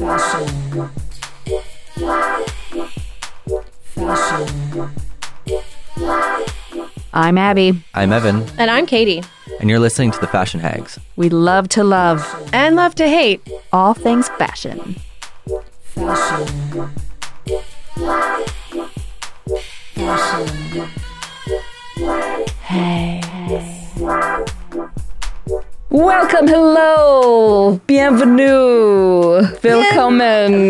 Fashion. Fashion. I'm Abby. I'm Evan, And I'm Katie. and you're listening to the Fashion Hags. We love to love And love to hate. all things fashion. Fashion. Fashion. Hey. Welcome, hello, bienvenue, willkommen.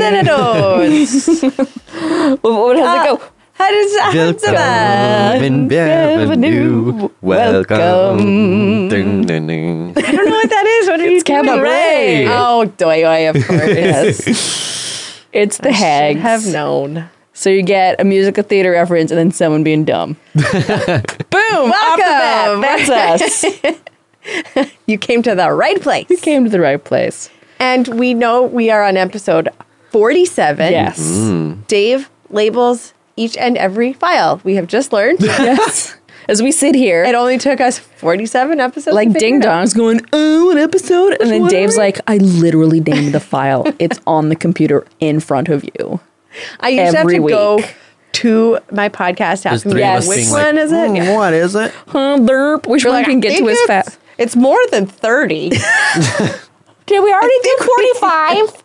What does it go? How does that? Welcome, bienvenue, welcome. Ding, ding, ding. I don't know what that is. What are you doing? Cabaret. Oh, doy, of course. Yes. It's the Should Hags. have known. So you get a musical theater reference and then someone being dumb. Boom! Off the bat. That's us. You came to the right place. You came to the right place. And we know we are on episode 47. Yes. Dave labels each and every file. We have just learned. Yes. As we sit here, It only took us 47 episodes. like to figure ding it out. dongs going, oh, an episode. And then one Dave's are we? like, I literally named the file. It's on the computer in front of you. I used to have every to go week. to my podcast There's app and three be of like, us which being one is it? Yeah. What is it? Derp. Which We're one like, can I get think to as it's- fast? It's more than 30. Did we already do 45?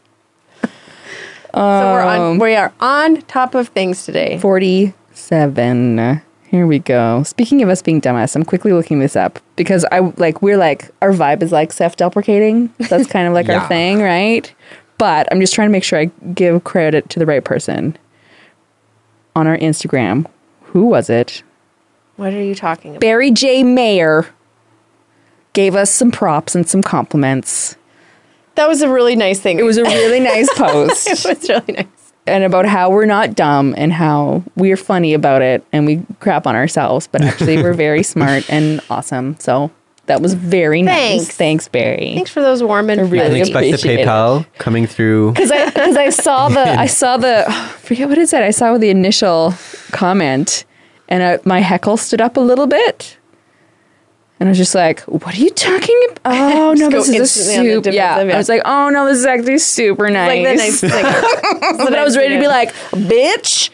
So we are on top of things today. 47. Here we go. Speaking of us being dumbass, I'm quickly looking this up because our vibe is like self-deprecating. That's kind of like our Yeah. thing, right? But I'm just trying to make sure I give credit to the right person. On our Instagram, who was it? What are you talking about? Barry J. Mayer gave us some props and some compliments. That was a really nice thing. It was a really nice post. It was really nice. And about how we're not dumb and how we're funny about it and we crap on ourselves, but actually we're very smart and awesome. So that was very nice. Thanks. Thanks, Barry. Thanks for those warm and really You can fuzzy. expect the appreciate it. PayPal coming through. Because I saw the forget what it said. I saw the initial comment, and my heckle stood up a little bit, and I was just like, "What are you talking about? Oh no, Just this go is a instantly on the super." Yeah, defensive, yeah. I was like, "Oh no, this is actually super nice." Like the nice thing. But I was ready to be like, "Bitch."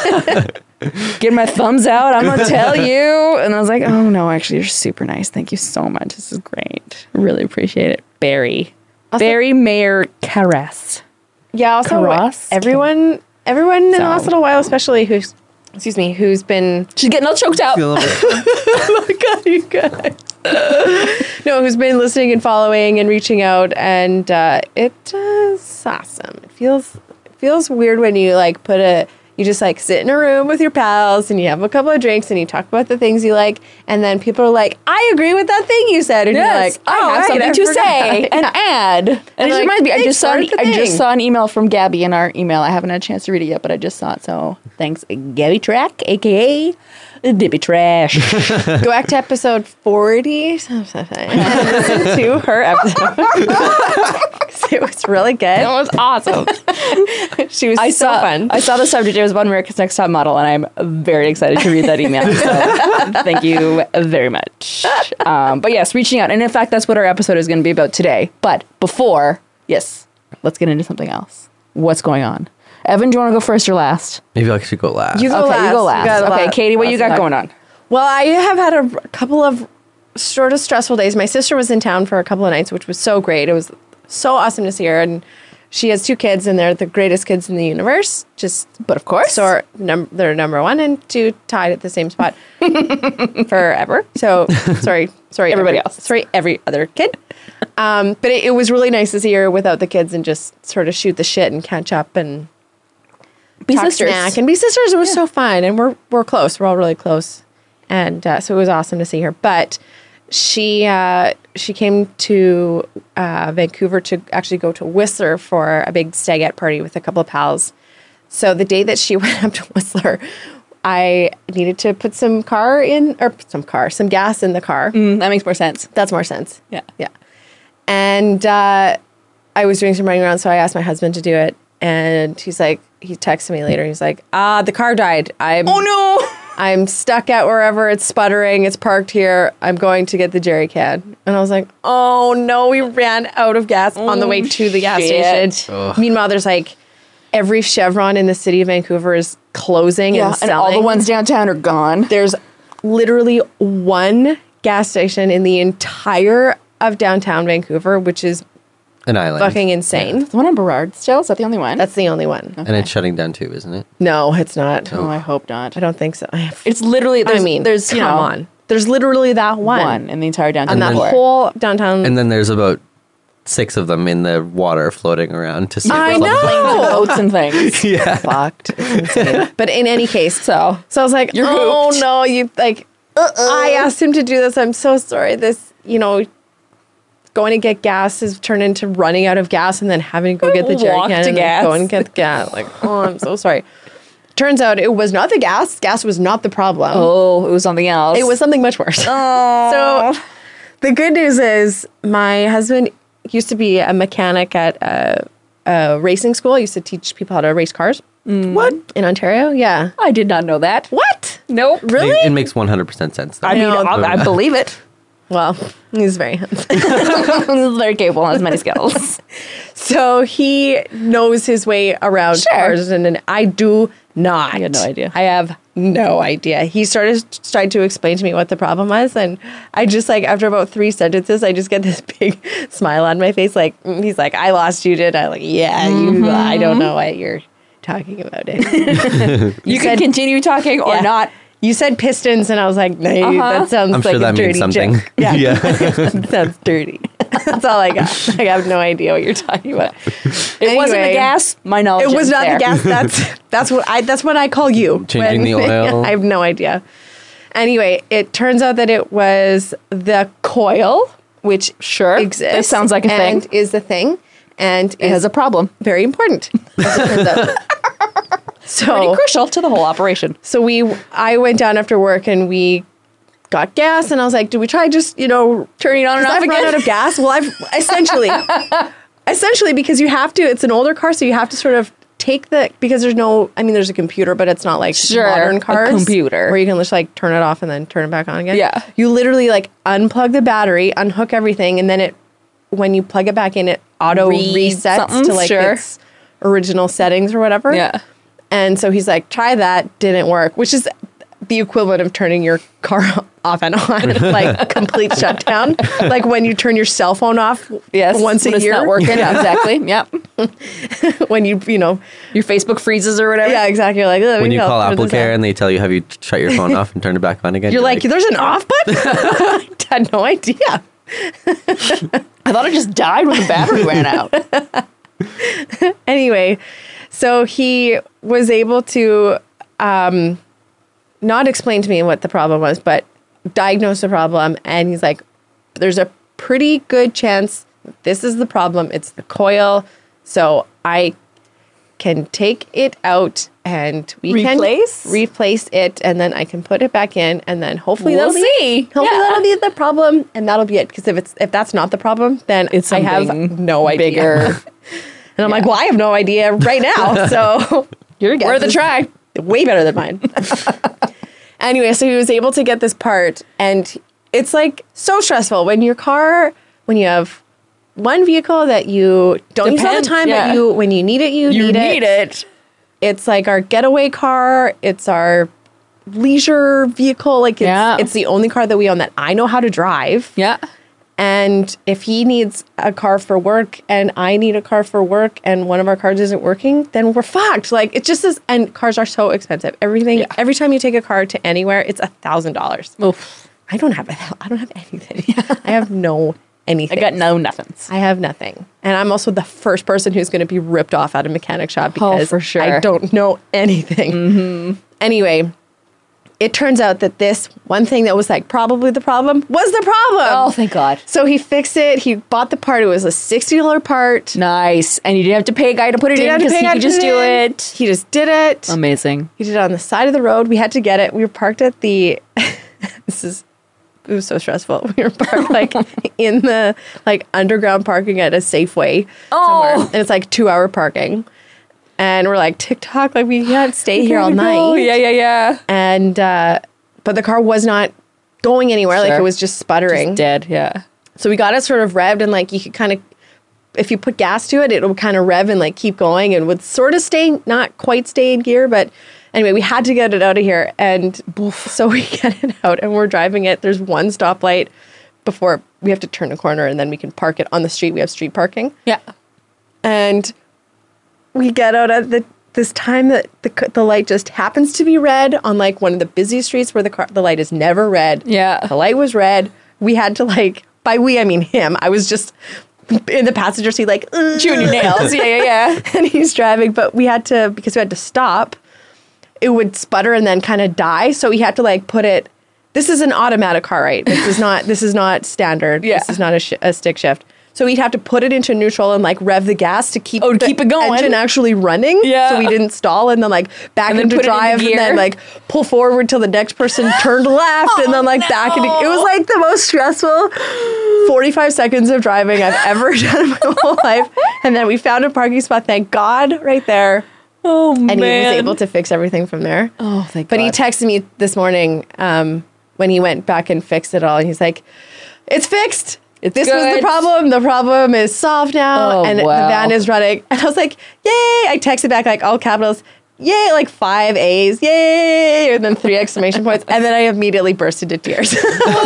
Get my thumbs out. I'm gonna tell you. And I was like, "Oh no, actually, you're super nice. Thank you so much. This is great. Really appreciate it, Barry." Also- Barry Mayer Caress. Yeah, also Karas? everyone in So- the last little while, especially who's been She's getting all choked out. oh my god, you guys. No, who's been listening and following and reaching out, and it's awesome. It feels weird when you you just like sit in a room with your pals and you have a couple of drinks and you talk about the things you like, and then people are like, "I agree with that thing you said," and you're Yes, like, I "Oh, have right, something I to forgot." say and add. And it like, reminds me, I thanks just saw for the thing. an email from Gabby in our email. I haven't had a chance to read it yet, but I just saw it. So thanks, Gabby Track, aka Dibby Trash. Go back to episode 40 and listen to her episode. It was really good. That was awesome. She was so fun. I saw the subject. It was about America's Next Top Model, and I'm very excited to read that email. So thank you very much. But yes, reaching out, and in fact, that's what our episode is going to be about today. But before, yes, let's get into something else. What's going on? Evan, do you want to go first or last? Maybe I should go last. You go Okay, last. you go last. got a Okay, lot- Katie, what you lots to got talk. going on? Well, I have had a couple of sort of stressful days. My sister was in town for a couple of nights, which was so great. It was so awesome to see her, and she has 2 kids, and they're the greatest kids in the universe. But of course, so they're number 1 and 2 tied at the same spot forever. So sorry, Everybody else. Sorry, every other kid. But it was really nice to see her without the kids and just sort of shoot the shit and catch up and Be talk sisters. snack and be sisters. It was so fun, and we're close. We're all really close, and so it was awesome to see her. But she came to Vancouver to actually go to Whistler for a big stagette party with a couple of pals. So the day that she went up to Whistler, I needed to put some gas in the car. That makes more sense. That's more sense. Yeah. Yeah. And I was doing some running around, so I asked my husband to do it. And he texted me later. He's like, the car died. Oh no! I'm stuck at wherever it's sputtering. It's parked here. I'm going to get the jerry can. And I was like, oh no, we ran out of gas on the way to the gas shit. station. Ugh. Meanwhile, there's like every Chevron in the city of Vancouver is closing and and selling. all the ones downtown are gone. There's literally one gas station in the entire of downtown Vancouver, which is An island. fucking insane. The one on Burrard still? Is that the only one? That's the only one. And it's shutting down too, isn't it? No, it's not. Oh, I hope not. I don't think so. It's literally, there's come you know, on. There's literally that one in the entire downtown. And that core. whole downtown. And then there's about 6 of them in the water floating around to see. I what's left. know. Boats and things. Yeah. Fucked. It's insane. But in any case, So I was like, You're oh hooped. no, you like. I asked him to do this. I'm so sorry. This, going to get gas has turned into running out of gas and then having to go get the jerry Walk can to and gas. then go and get the gas. Like, oh, I'm so sorry. Turns out it was not the gas. Gas was not the problem. oh, it was something else. It was something much worse. Oh. So the good news is my husband used to be a mechanic at a racing school. I used to teach people how to race cars. What? In Ontario? Yeah. I did not know that. What? Nope. Really? It makes 100% sense. Though. I mean, No. I believe it. Well, he's very handsome. He's very capable and has many skills. So he knows his way around Sure. cars, and I do not. You had no idea. I have no idea. He tried to explain to me what the problem was, and I just after about 3 sentences, I just get this big smile on my face. He's like, "I lost you, did I?" Like, yeah, you. I don't know what you're talking about. It. You said- can continue talking or Yeah. not. You said pistons, and I was like, "No, that sounds I'm like sure a that dirty means something. joke." Yeah, yeah. that sounds dirty. That's all I got. I have no idea what you're talking about. It wasn't the Anyway, gas. My knowledge. It was is not there. the gas. That's what I call you. Changing the oil. I have no idea. Anyway, it turns out that it was the coil, which Sure. exists. This sounds like a and thing. is the thing, and It has a problem. very important. As it turns out. Pretty So crucial to the whole operation. I went down after work and we got gas, and I was like, "Do we try just turning it on and off I've again?" run Out of gas. Well, I've essentially because you have to. It's an older car, so you have to sort of take because there's no. I mean, there's a computer, but it's not like Sure, modern a cars computer. where you can just turn it off and then turn it back on again. Yeah. you literally unplug the battery, unhook everything, and then when you plug it back in, it auto Read resets something, to sure. its original settings or whatever. Yeah. And so he's like, try that, didn't work, which is the equivalent of turning your car off and on, like complete shutdown. Like when you turn your cell phone off Yes. once when a it's year. not working. Exactly. Yep. When you Your Facebook freezes or whatever. yeah, exactly. You're like, When you call turn this AppleCare on. and they tell you, have you shut your phone off and turned it back on again? You're like, there's an off button? I had no idea. I thought it just died when the battery ran out. Anyway, so he was able to not explain to me what the problem was, but diagnose the problem. And he's like, there's a pretty good chance this is the problem. It's the coil. So I can take it out and we Replace? can replace it, and then I can put it back in, and then hopefully We'll that'll see. Hopefully Yeah. that'll be the problem, and that'll be it. Because if that's not the problem, then It's I have something no idea. bigger. And I'm like, well, I have no idea right now. So your guess Worth a is try. way better than mine. Anyway, so he was able to get this part, and it's so stressful when you have one vehicle that you don't use all the Depends, time, yeah. but when you need it, you need it. It's like our getaway car. It's our leisure vehicle. Yeah. It's the only car that we own that I know how to drive. Yeah. And if he needs a car for work and I need a car for work and one of our cars isn't working, then we're fucked. It just is. And cars are so expensive. Everything, every time you take a car to anywhere, it's $1,000. Oof. I don't have anything. I have no anything. I got no nothings. I have nothing. And I'm also the first person who's going to be ripped off at a mechanic shop because for sure. I don't know anything. Anyway, it turns out that this one thing that was probably the problem was the problem. Oh, thank God. So he fixed it. He bought the part. It was a $60 part. Nice. And you didn't have to pay a guy to put it Didn't in have to because pay he a guy could to just put do it in. it. He just did it. Amazing. He did it on the side of the road. We had to get it. We were parked at the. It was so stressful. We were parked in the underground parking at a Safeway somewhere, and it's 2-hour parking. And we're like, TikTok, like we can't stay here all night. Yeah. And, but the car was not going anywhere. Like Sure. it was just sputtering. Dead, yeah. So we got it sort of revved, and like you could kind of, if you put gas to it, it would kind of rev and like keep going and would sort of stay, not quite stay in gear. But anyway, we had to get it out of here. And so we get it out and we're driving it. There's one stoplight before we have to turn a corner, and then we can park it on the street. We have street parking. Yeah. And we get out at this time that the light just happens to be red on like one of the busy streets where the light is never red. Yeah. The light was red. We had to like, by we, I mean him. I was just in the passenger seat like, Chewing your nails. Yeah. and he's driving, but we had to, because we had to stop, it would sputter and then kind of die. So we had to like put it, this is an automatic car, right? This is not standard. Yeah. This is not a stick shift. So we'd have to put it into neutral and like rev the gas to keep to keep it going. engine actually running. Yeah. So we didn't stall, and then like back And then into put it into drive, and gear. then like pull forward till the next person turned left, and then like back into. It was like the most stressful 45 seconds of driving I've ever done in my whole life. And then we found a parking spot, thank God, right there. Oh, man. And he was able to fix everything from there. Oh, thank But God. he texted me this morning when he went back and fixed it all. And he's like, it's fixed. This was the good. problem. The problem is solved now. Oh, and wow. the van is running. And I was like, yay. I texted back like all capitals. Yay, like 5 A's, yay, and then 3 exclamation points. And then I immediately burst into tears.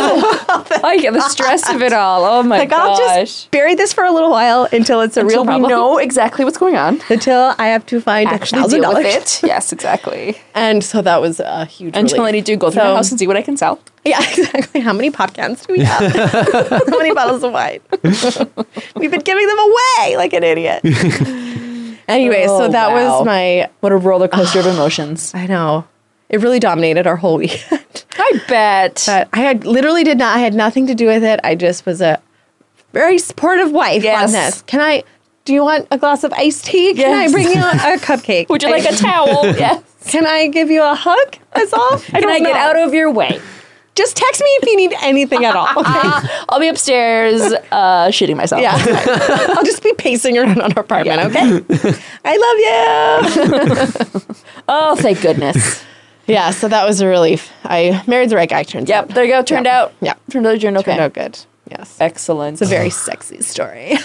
I get the stress of it all. Oh, my like, gosh. I'll just bury this for a little while until it's a real Until we problem. know exactly what's going on. Until I have to find Actually deal with $1,000. it. Yes, exactly. And so that was a huge Until I relief. need to go through my house and see what I can sell. Yeah, exactly. How many pop cans do we have? How many bottles of wine? We've been giving them away like an idiot. Anyway, so Oh, that wow. was my... What a roller coaster of emotions. I know. It really dominated our whole weekend. I bet. But I had nothing to do with it. I just was a very supportive wife Yes. on this. Do you want a glass of iced tea? Can I Yes. bring you a cupcake? Would you like a towel? Yes. Can I give you a hug? That's all? Can I get out of your way? Just text me if you need anything at all. Okay? I'll be upstairs shitting myself. Yeah. I'll just be pacing around our apartment, okay? I love you. Oh, thank goodness. Yeah, so that was a relief. I married the right guy, turns out. Yep, there you go. Turned out. Yeah. Turned out you're okay. Turned out good. Yes. Excellent. It's a very sexy story.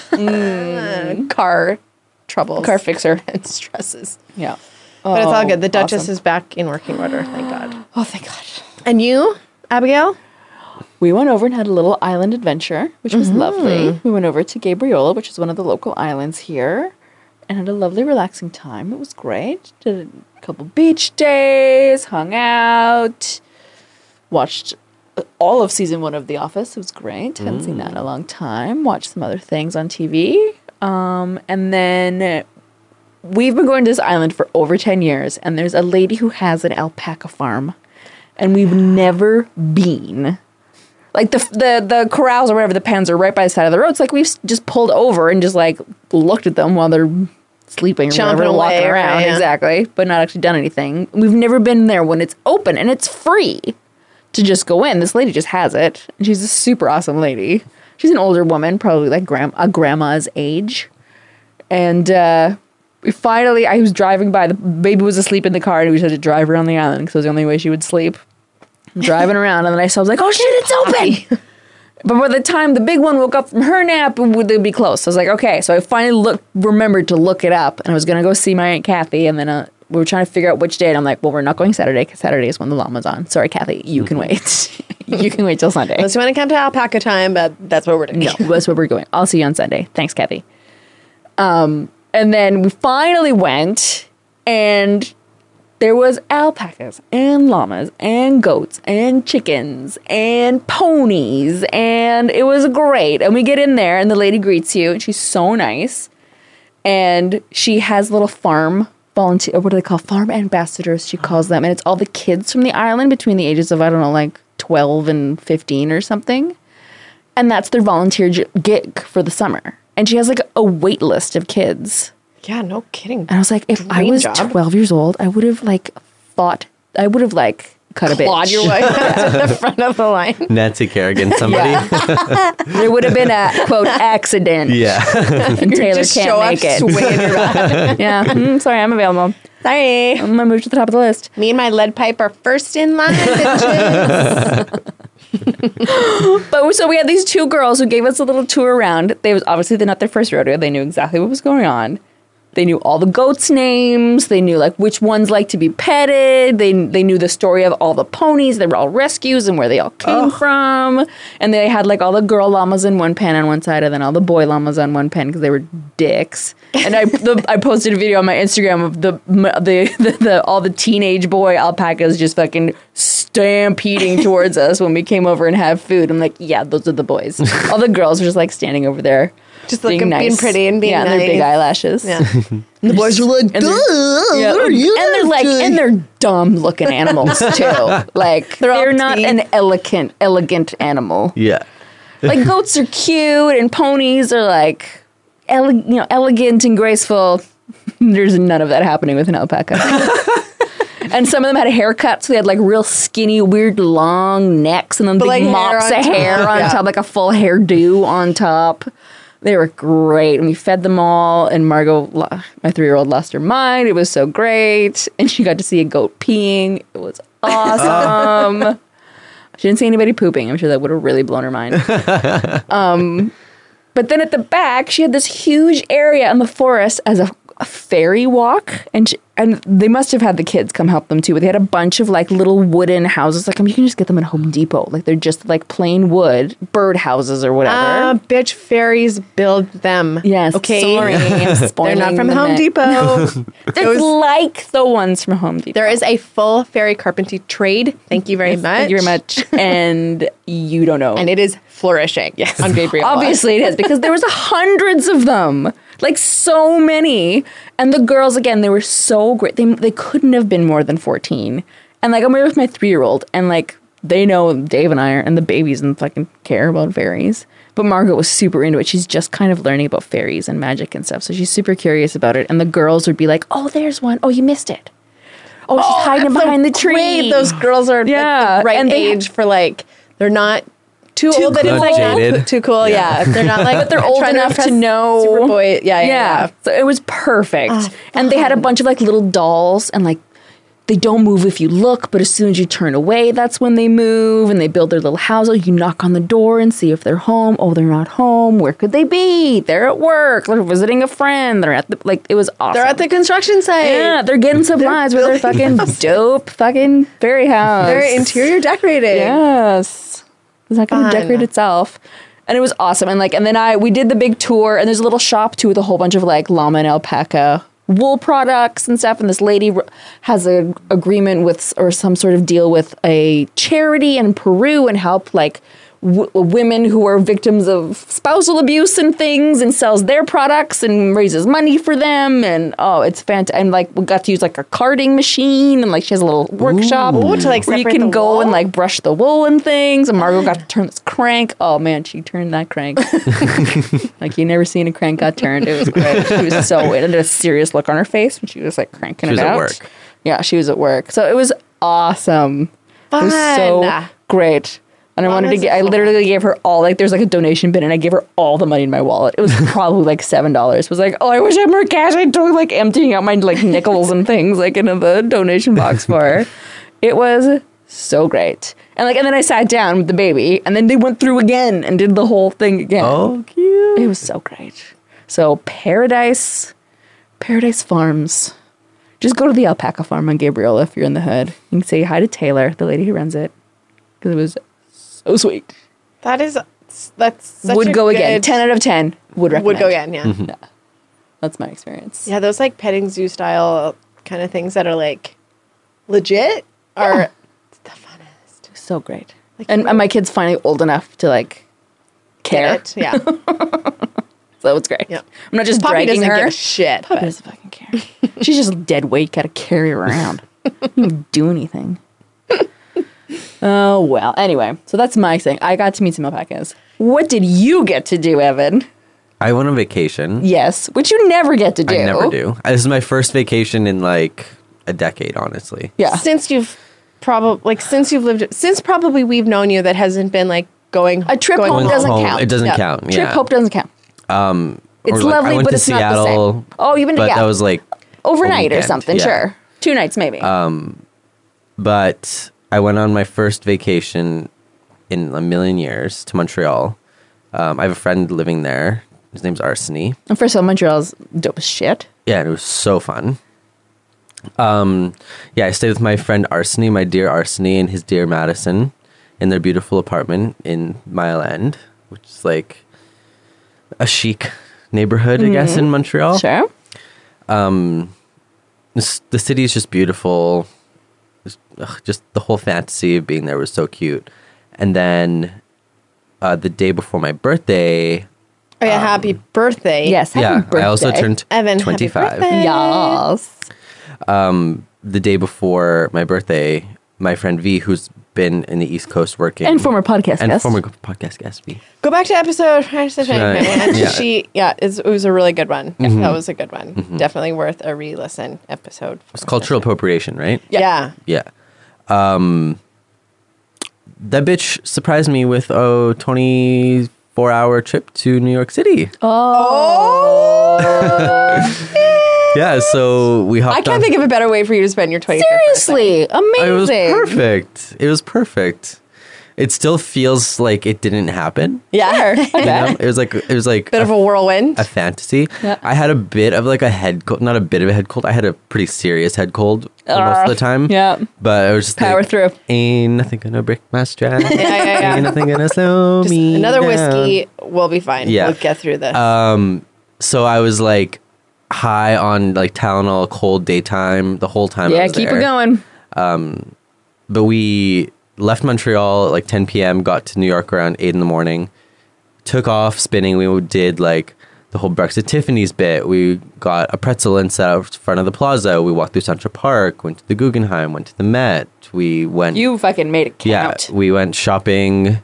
Car troubles. car fixer. and stresses. Yeah. But it's all good. The Duchess awesome. is back in working order, thank God. Oh, thank God. And you, Abigail? We went over and had a little island adventure, which was lovely. We went over to Gabriola, which is one of the local islands here, and had a lovely, relaxing time. It was great. Did a couple beach days, hung out, watched all of season 1 of The Office. It was great. Hadn't seen that in a long time. Watched some other things on TV. And then we've been going to this island for over 10 years, and there's a lady who has an alpaca farm, and we've never been. Like the corrals or whatever, the pens are right by the side of the road. It's like we've just pulled over and just like looked at them while they're sleeping or Jumping whatever, walking away, around. right, yeah. Exactly. But not actually done anything. We've never been there when it's open and it's free to just go in. This lady just has it. And she's a super awesome lady. She's an older woman, probably like a grandma's age. And we finally, I was driving by, the baby was asleep in the car, and we just had to drive around the island because it was the only way she would sleep. Driving around, and then I saw, I was like, oh shit, it's open! But by the time the big one woke up from her nap, they'd be close. So I was like, okay. So I finally remembered to look it up, and I was going to go see my Aunt Kathy, and then we were trying to figure out which day, and I'm like, well, we're not going Saturday, because Saturday is when the llama's on. Sorry, Kathy, you can wait. You can wait till Sunday. Unless you want to come to alpaca time, but that's what we're doing. No, that's where we're going. I'll see you on Sunday. Thanks, Kathy. And then we finally went, and there was alpacas and llamas and goats and chickens and ponies, and it was great. And we get in there, and the lady greets you, and she's so nice. And she has little farm volunteer, or what do they call, farm ambassadors, she calls them. And it's all the kids from the island between the ages of, I don't know, like 12 and 15 or something. And that's their volunteer gig for the summer. And she has like a wait list of kids. Yeah, no kidding. And I was like, if I Dream was job. 12 years old, I would have like cut a bitch. Clawed your way to the front of the line. Nancy Kerrigan, somebody. Yeah. There would have been a, quote, accident. Yeah. And Taylor Just can't show up make it. swinging your back. Yeah. Sorry, I'm available. Sorry. I'm going to move to the top of the list. Me and my lead pipe are first in line, bitches. But so we had these two girls who gave us a little tour around. They was obviously they're not their first rodeo. They knew exactly what was going on. They knew all the goats' names. They knew like which ones like to be petted. They knew the story of all the ponies. They were all rescues and where they all came from. And they had like all the girl llamas in one pen on one side, and then all the boy llamas on one pen because they were dicks. And I posted a video on my Instagram of the all the teenage boy alpacas just fucking stampeding towards us when we came over and have food. I'm like, yeah, those are the boys. All the girls were just like standing over there. Just looking, being pretty and being and nice. their big eyelashes. Yeah. And the boys were like, And they're like, and they're dumb looking animals too. Like They're all they're not teeth. an elegant animal. yeah. Like goats are cute and ponies are like, elegant and graceful. There's none of that happening with an alpaca. And some of them had a haircut, so they had like real skinny, weird, long necks, and then big like, hair mops on of hair top. on Yeah. top, like a full hairdo on top. They were great, and we fed them all. And Margot, my 3-year-old, lost her mind. It was so great, and she got to see a goat peeing. It was awesome. She didn't see anybody pooping. I'm sure that would have really blown her mind. But then at the back, she had this huge area in the forest as a fairy walk, and they must have had the kids come help them too. But they had a bunch of like little wooden houses. Like you can just get them at Home Depot. Like they're just like plain wood bird houses or whatever. Bitch, fairies build them. Yes, Okay. sorry, I'm They're spoiling not from the Home mix. Depot. They're like the ones from Home Depot. There is a full fairy carpentry trade. Thank you very much. Thank you very much, and you don't know. And it is flourishing. Yes. On Gabriel. Obviously it is, because there was hundreds of them, like so many. And the girls, again, they were so great. They couldn't have been more than 14. And like I'm with my 3-year-old, and like they know Dave and I are, and the babies and fucking care about fairies. But Margaret was super into it. She's just kind of learning about fairies and magic and stuff. So she's super curious about it. And the girls would be like, "Oh, there's one. Oh, you missed it. Oh, she's hiding behind the tree." Great. Those girls are Yeah, like the right and they- age for like, they're not too old that cool. it's like Jaded. too cool. Yeah. They're not like, But they're old trying enough to impress know. Superboy. Yeah. So it was perfect. And they had a bunch of like little dolls, and like they don't move if you look, but as soon as you turn away, that's when they move, and they build their little houses. You knock on the door and see if they're home. Oh, they're not home. Where could they be? They're at work. They're visiting a friend. They're at the, like, it was awesome. They're at the construction site. yeah, they're getting supplies with their fucking dope fucking fairy house. They're interior decorating. Yes. It's not going to Fun. decorate itself. And it was awesome. And like, and then we did the big tour, and there's a little shop too with a whole bunch of like llama and alpaca wool products and stuff. And this lady has an agreement with, or some sort of deal with a charity in Peru, and help like women who are victims of spousal abuse and things, and sells their products and raises money for them. And oh, it's fantastic. And like we got to use like a carding machine, and like she has a little workshop Ooh, to, like, where you separate can the go wool? and like brush the wool and things. And Margot got to turn this crank. Oh man, she turned that crank. Like you never seen a crank got turned. It was great. She was so, it had a serious look on her face when she was like cranking She was it at out. work. Yeah, she was at work. So it was awesome. It was so Fun. great. And I wanted to Llamas get, are I so literally gave her all, like, there's like a donation bin, and I gave her all the money in my wallet. It was probably like $7. It was like, oh, I wish I had more cash. I totally like emptying out my like nickels and things like into the donation box for her. It was so great. And like, and then I sat down with the baby, and then they went through again and did the whole thing again. Oh, cute. It was so great. So Paradise Farms. Just go to the alpaca farm on Gabriel if you're in the hood. You can say hi to Taylor, the lady who runs it, because it was so sweet. That's such Would a go again. good- 10 out of 10 would recommend. Would go again, yeah. That's my experience. Yeah, those like petting zoo style kind of things that are like legit are the funnest. So great. Like, And you my kid's finally old enough to like care. Get it? Yeah. So it's great. Yeah. I'm not just Poppy dragging doesn't her. give a shit. Poppy but- doesn't fucking care. She's just dead weight. Gotta carry her around. Don't do anything. Oh, well. Anyway, so that's my thing. I got to meet some alpacas. What did you get to do, Evan? I went on vacation. Yes, which you never get to do. I never do. This is my first vacation in like a decade, honestly. Yeah. Since you've probably like since probably we've known you, that hasn't been like going A trip going home doesn't count. It doesn't Yeah. count. Trip Yeah. Hope doesn't count. It's Or, like, lovely, I went but to it's not the same. Seattle, Oh, you've been to but yeah. that was like overnight or weekend, something, yeah. sure. 2 nights maybe. But I went on my first vacation in a million years to Montreal. I have a friend living there. His name's Arseny. and first of all, Montreal's dope as shit. Yeah, and it was so fun. Yeah, I stayed with my friend Arseny, my dear Arseny, and his dear Madison in their beautiful apartment in Mile End, which is like a chic neighborhood, I guess, in Montreal. Sure. The city is just beautiful. Just the whole fantasy of being there was so cute. And then the day before my birthday, Oh yeah, happy birthday. Yes. Happy yeah, birthday. I also turned Evan, happy 25. birthday. Yes. The day before my birthday, my friend V, who's been in the East Coast working, And former podcast and guest. former podcast guest V. Go back to episode and Yeah. it was a really good one. That was a good one. Definitely worth a re-listen episode. It's cultural appropriation, right? Yeah. Yeah. That bitch surprised me with a 24-hour trip to New York City. Yeah, so we hopped I can't on. think of a better way for you to spend your 25th Seriously. Amazing. It was perfect. It was perfect. It still feels like it didn't happen. Yeah. Sure. You know? It was like Bit of a whirlwind. a fantasy. Yeah. I had a bit of like a head cold, not a bit of a head cold. I had a pretty serious head cold for most of the time. yeah. But I was just Power like, through. Ain't nothing gonna break my stride. Yeah. Ain't nothing gonna slow Just me another down. whiskey, we'll be fine. Yeah. We'll get through this. So I was like high on like Tylenol, cold daytime the whole time. I Yeah, was keep there. it going. But we left Montreal at like 10 p.m., got to New York around 8 in the morning, took off spinning. We did like the whole Breakfast at Tiffany's bit. We got a pretzel and sat out front of the plaza. We walked through Central Park, went to the Guggenheim, went to the Met. We went. You fucking made it count. Yeah, we went shopping.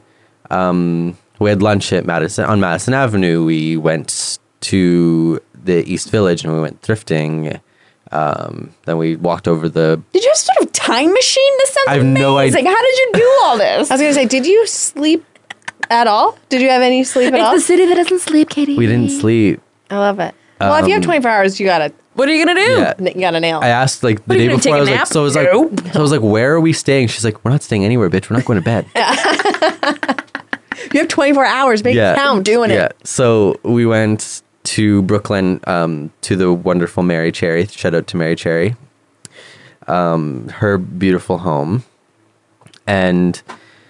We had lunch at Madison Avenue. We went to the East Village and we went thrifting. Then we walked over the. Did you have some sort of time machine? This sounds I have amazing. no idea. How did you do all this? I was going to say, did you sleep at all? Did you have any sleep at all? It's the city that doesn't sleep, Katie. We didn't sleep. I love it. Well, if you have 24 hours, you gotta What are you gonna do? Yeah. nail it. I asked like the What are day you gonna before. I take was a like, nap? so I was like, where are we staying? She's like, we're not staying anywhere, bitch. We're not going to bed. You have 24 hours. Make it count. doing Yeah. it. So we went to Brooklyn to the wonderful Mary Cherry. Shout out to Mary Cherry. Her beautiful home. And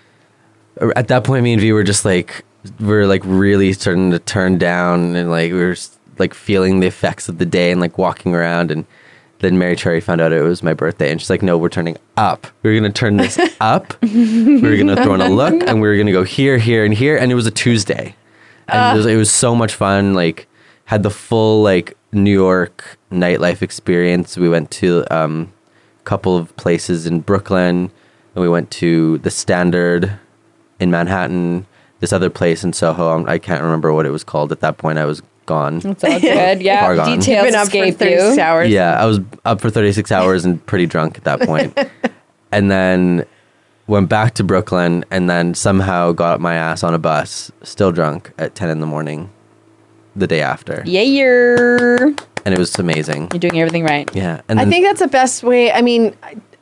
at that point, me and V were just like, we're like really starting to turn down and like we were like feeling the effects of the day and like walking around. And then Mary Cherry found out it was my birthday and she's like, no, we're turning up. We're going to turn this up. We're going to throw in a look and we're going to go here, here, and here. And it was a Tuesday. And it was so much fun. Like, had the full like New York nightlife experience. We went to a couple of places in Brooklyn, and we went to the Standard in Manhattan. This other place in Soho. I can't remember what it was called at that point. I was gone. It's all good. Yeah. Far gone. Details Been up for escape 36 you. hours. Yeah, I was up for 36 hours and pretty drunk at that point. And then went back to Brooklyn and then somehow got my ass on a bus, still drunk, at 10 in the morning the day after. Yeah, you're And it was amazing. doing everything right. Yeah. And I then, think that's the best way. I mean,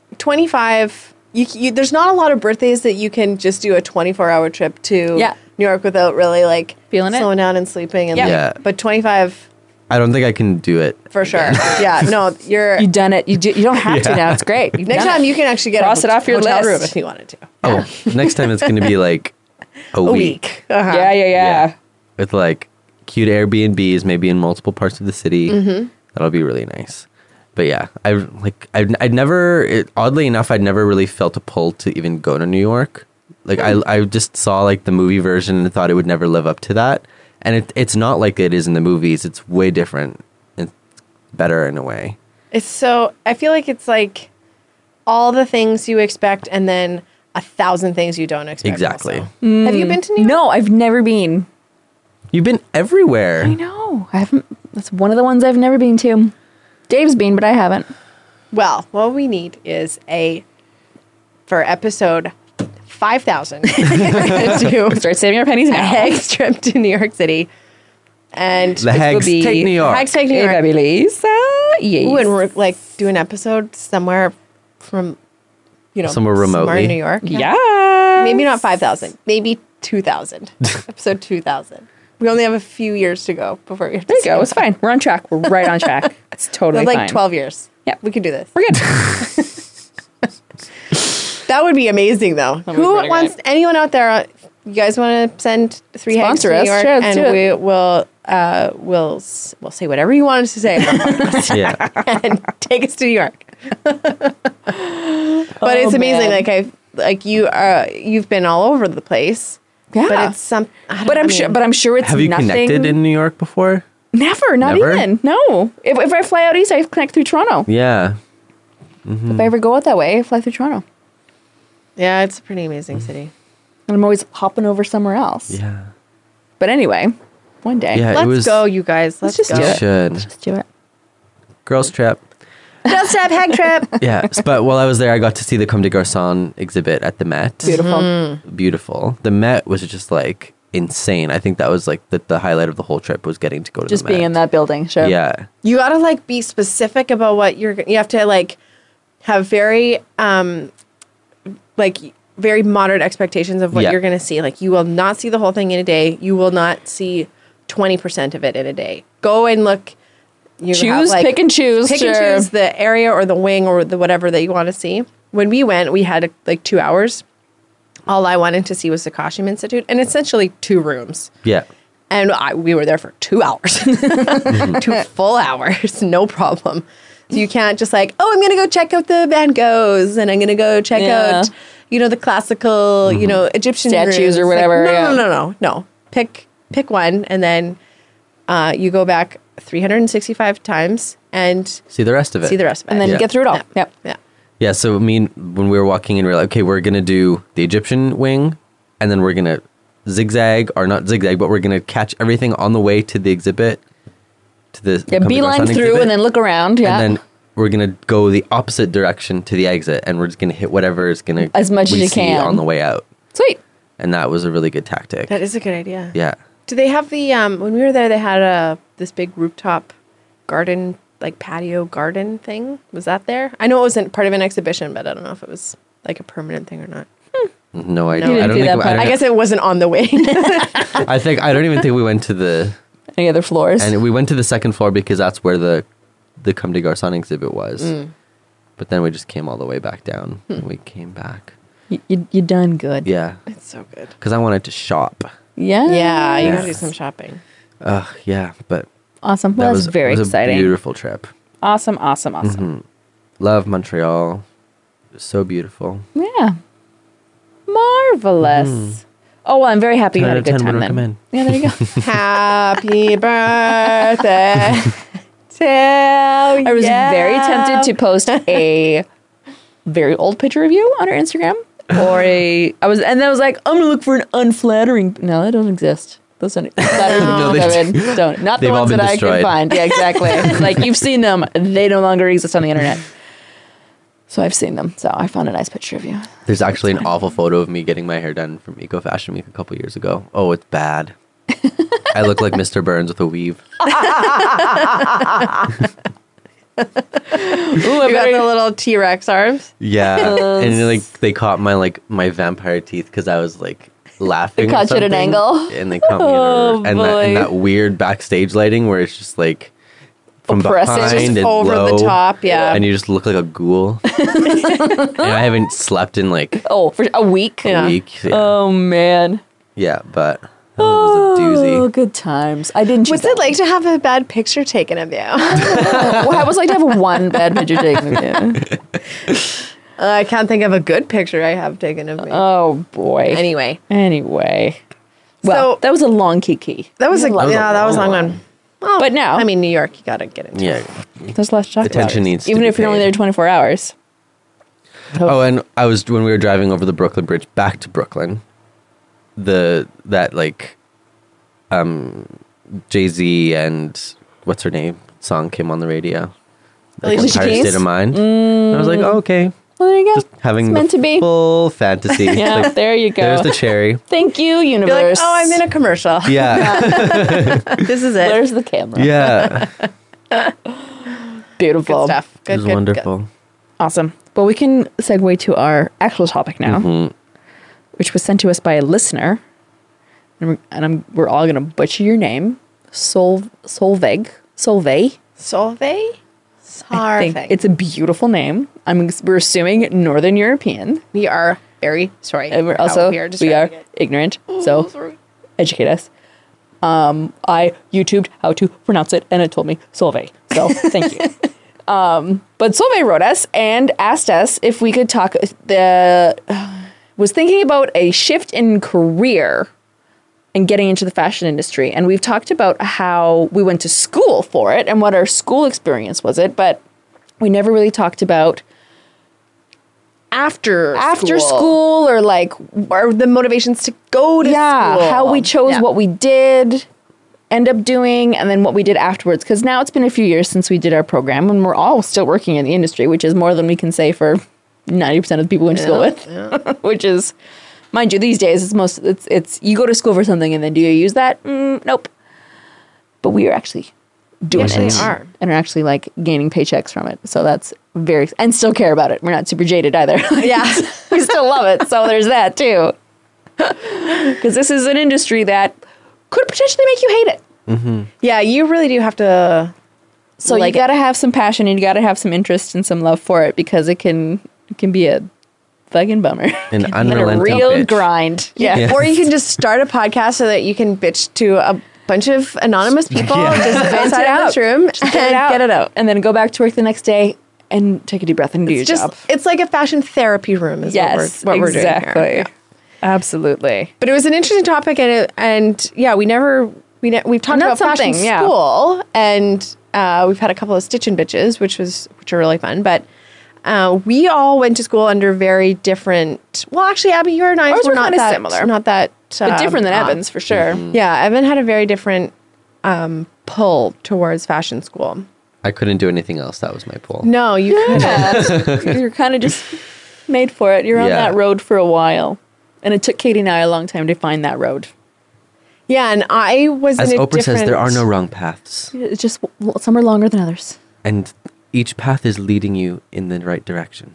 25. There's not a lot of birthdays that you can just do a 24-hour trip to Yeah. New York without really like Feeling it. slowing down and sleeping. And Yeah. But 25 I don't think I can do it. for sure. Yeah. No, you're. You done it. You don't have to now. It's great. You've Next done time it. you can actually get Cross a it off your hotel list. room if you wanted to. Oh, next time it's going to be like a week. Uh-huh. Yeah. With like cute Airbnbs, maybe in multiple parts of the city. Mm-hmm. That'll be really nice. But yeah, I'd never, oddly enough, I'd never really felt a pull to even go to New York. Like I just saw like the movie version and thought it would never live up to that. And it's not like it is in the movies. It's way different. It's better in a way. It's so. I feel like it's like all the things you expect and then 1,000 things you don't expect. Exactly. also. Have you been to New York? No, I've never been. You've been everywhere. I know. I haven't. That's one of the ones I've never been to. Dave's been, but I haven't. Well, what we need is a for episode 5,000 to Start saving our pennies a now. Hags trip to New York City. And The Hags be- take New York. Hags take New York. Fabulous. Yes. Ooh, and we're like do an episode somewhere from, Somewhere remotely. in New York. Yeah. Maybe not 5,000. Maybe 2,000. Episode 2,000. We only have a few years to go before we have to There you go. It's fine. We're on track. We're right on track. It's totally Like fine. 12 years. Yeah. We can do this. We're good. That would be amazing, though. would be Who pretty wants great. anyone out there? You guys want to send 3 Hags to Sponsor New us. York, Sure, let's and do we it. will we'll say whatever you want us to say Yeah. and take us to New York. But it's amazing. man. You've been all over the place. Yeah. But it's some. But I'm sure it's Have you nothing. connected in New York before? Never. Not Never? even. No. If I fly out east, I connect through Toronto. Yeah. If I ever go out that way, I fly through Toronto. Yeah, it's a pretty amazing city. And I'm always hopping over somewhere else. Yeah. But anyway, one day. Yeah. Let's it was, go, you guys. Let's just go. do You it. should. Let's do it. Girls trip. Just have Hag trip. Yeah. But while I was there, I got to see the Comme des Garçons exhibit at the Met. Beautiful. Beautiful. The Met was just like insane. I think that was like the highlight of the whole trip was getting to go to Just the Met. being in that building. Sure. Yeah. You got to like be specific about what you have to like have very very moderate expectations of what Yeah. you're going to see. Like you will not see the whole thing in a day. You will not see 20% of it in a day. Go and look. You Choose, pick and choose. Pick and sure. choose the area or the wing or the whatever that you want to see. When we went, we had like 2 hours. All I wanted to see was the Costume Institute, and essentially 2 rooms. Yeah. And we were there for 2 hours, 2 full hours, no problem. So you can't just like, oh, I'm going to go check out the Van Goghs and I'm going to go check Yeah. out, the classical, Egyptian Statues rooms. or whatever, Like, yeah. no. Pick one, and then you go back 365 times and See the rest of it. see the rest of it. And then Yeah. get through it all. Yeah. Yep. Yeah. Yeah, so when we were walking in, we were like, okay, we're going to do the Egyptian wing, and then we're going to zigzag, or not zigzag, but we're going to catch everything on the way to the exhibit, to the Yeah, Comme des beeline Garçons through exhibit, and then look around. Yeah. and then we're going to go the opposite direction to the exit, and we're just going to hit whatever is going to As much as you can. on the way out. Sweet. And that was a really good tactic. That is a good idea. Yeah. Do they have the when we were there? They had this big rooftop garden, like patio garden thing. Was that there? I know it wasn't part of an exhibition, but I don't know if it was like a permanent thing or not. No idea. didn't I don't do think. that part. I guess it wasn't on the way. I don't even think we went to the. Any other floors? And we went to the second floor because that's where the Comme des Garçons exhibit was. But then we just came all the way back down. And we came back. You done good. Yeah. It's so good. Because I wanted to shop. Yeah. Yeah, you gotta do Yes. some shopping. Yeah, but Awesome. Well, that's very it was exciting. a beautiful trip. Awesome. Love Montreal. It was so beautiful. Yeah. Marvelous. Oh, well, I'm very happy you 10 had a out of good 10 would time then. recommend. Yeah, there you go. Happy birthday to I was very tempted to post a very old picture of you on our Instagram, or I was like, I'm gonna look for an unflattering. No, that doesn't exist. Those don't. No, they Don't. Not the They've all ones been that I destroyed. can find. Yeah, exactly. Like you've seen them. They no longer exist on the internet. So I've seen them. So I found a nice picture of you. There's actually an awful photo of me getting my hair done from Eco Fashion Week a couple years ago. Oh, it's bad. I look like Mr. Burns with a weave. Ooh, You got the little T-Rex arms. Yeah, and like they caught my vampire teeth because I was like laughing. They caught or you at an something, angle? and they caught me Oh, and boy. that weird backstage lighting where it's just like from Oppressive. behind Just and over the low, top, yeah. and you just look like a ghoul. And I haven't slept in like Oh, for a week. a week. Yeah, Oh man. yeah, but it was a Oh, doozy. good times. I didn't. What's it like to have a bad picture taken of you? Well, how was it like to have one bad picture taken of you? I can't think of a good picture I have taken of me. Oh boy. Anyway, Well, So- that was a long kiki. that was a was a that was a long long one. Well, But now- I mean, New York, you gotta get into. Yeah. There's less chocolate. Attention needs to even be if you're only paid. there 24 hours. Oh, and when we were driving over the Brooklyn Bridge back to Brooklyn, Jay-Z and what's her name song came on the radio. Alicia Empire Keys? State of Mind. And I was like, oh, okay. Well, there you go. Having It's meant the to be. full fantasy. Yeah, Like, there you go. there's the cherry. Thank you, You're universe. like, oh, I'm in a commercial. Yeah. This is it. There's the camera. Yeah. Beautiful. Good stuff. It Good, was good, wonderful. Awesome. Well, we can segue to our actual topic now, Mm-hmm. which was sent to us by a listener. We're all going to butcher your name. Solveig. Solveig? I think it's a beautiful name. We're assuming Northern European. We are very sorry. And we're how also, we are we are describing it. ignorant. So Sorry. educate us. I YouTubed how to pronounce it, and it told me Solveig. So thank you. But Solveig wrote us and asked us if we could talk. Was thinking about a shift in career and getting into the fashion industry, and we've talked about how we went to school for it and what our school experience was it, but we never really talked about After school or like or the motivations to go to school. how we chose Yeah. what we did end up doing and then what we did afterwards, because now it's been a few years since we did our program and we're all still working in the industry, which is more than we can say for 90% of the people we went to school with. Which is, mind you, these days it's you go to school for something and then do you use that? Nope. But we are actually doing Yes, we it are. and are actually like gaining paychecks from it, so that's very, and still care about it. We're not super jaded either. Yeah. We still love it, so there's that too. Because this is an industry that could potentially make you hate it. Yeah, you really do have to. So Like you got to have some passion and you got to have some interest and some love for it, because it can be a fucking bummer. An And a unrelenting real bitch. grind. Yeah. Yeah. Or you can just start a podcast so that you can bitch to a bunch of anonymous people, just vent it out, this room, and get it out. And then go back to work the next day and take a deep breath and do your Just job. it's like a fashion therapy room. Is Yes, what we're doing exactly. here. Yeah. Absolutely. But it was an interesting topic, and yeah, we've talked And about that's fashion something, yeah. school, and we've had a couple of stitch and bitches, which are really fun. But we all went to school under very different. Well, actually, Abby, you and I Ours were were not kinda that similar. not that But different than odd. Evan's for sure. Yeah, Evan had a very different pull towards fashion school. I couldn't do anything else. That was my pull. No, you couldn't. You're kind of just made for it. You're on Yeah. that road for a while. And it took Katie and I a long time to find that road. Yeah, and I was As in a Oprah says, there are different- no wrong paths. It's just some are longer than others. And each path is leading you in the right direction.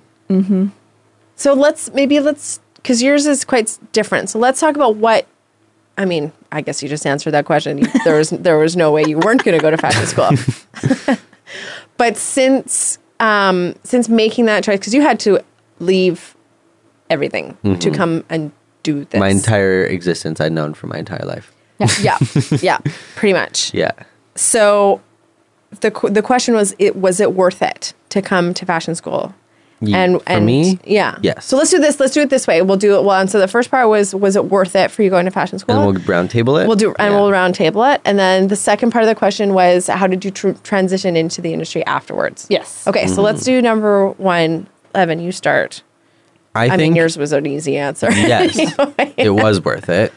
So let's because yours is quite different. So let's talk about what. I mean, I guess you just answered that question. There was no way you weren't going to go to fashion school. But since making that choice, because you had to leave everything to come and do this. My entire existence I'd known for my entire life. yeah, pretty much. Yeah. So the question was it worth it to come to fashion school? For me? Yeah. Yes. So let's do this. Let's do it this way. We'll do it well. And so the first part was it worth it for you going to fashion school? And we'll round table it. We'll round table it. And then the second part of the question was how did you transition into the industry afterwards? Yes. Okay. So let's do number one. Evan, you start. I I think mean, yours was an easy answer. yes, it was worth it.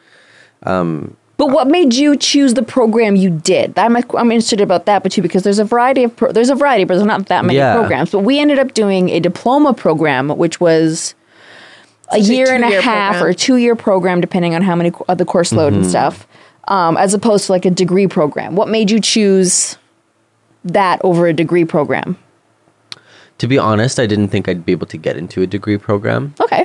But what made you choose the program you did? I'm interested about that, but too, because there's a variety, but there's not that many Yeah. programs. But we ended up doing a diploma program, which was a year and a 2-year half program. or a 2-year program, depending on how many the course load and stuff, as opposed to like a degree program. What made you choose that over a degree program? To be honest, I didn't think I'd be able to get into a degree program. Okay.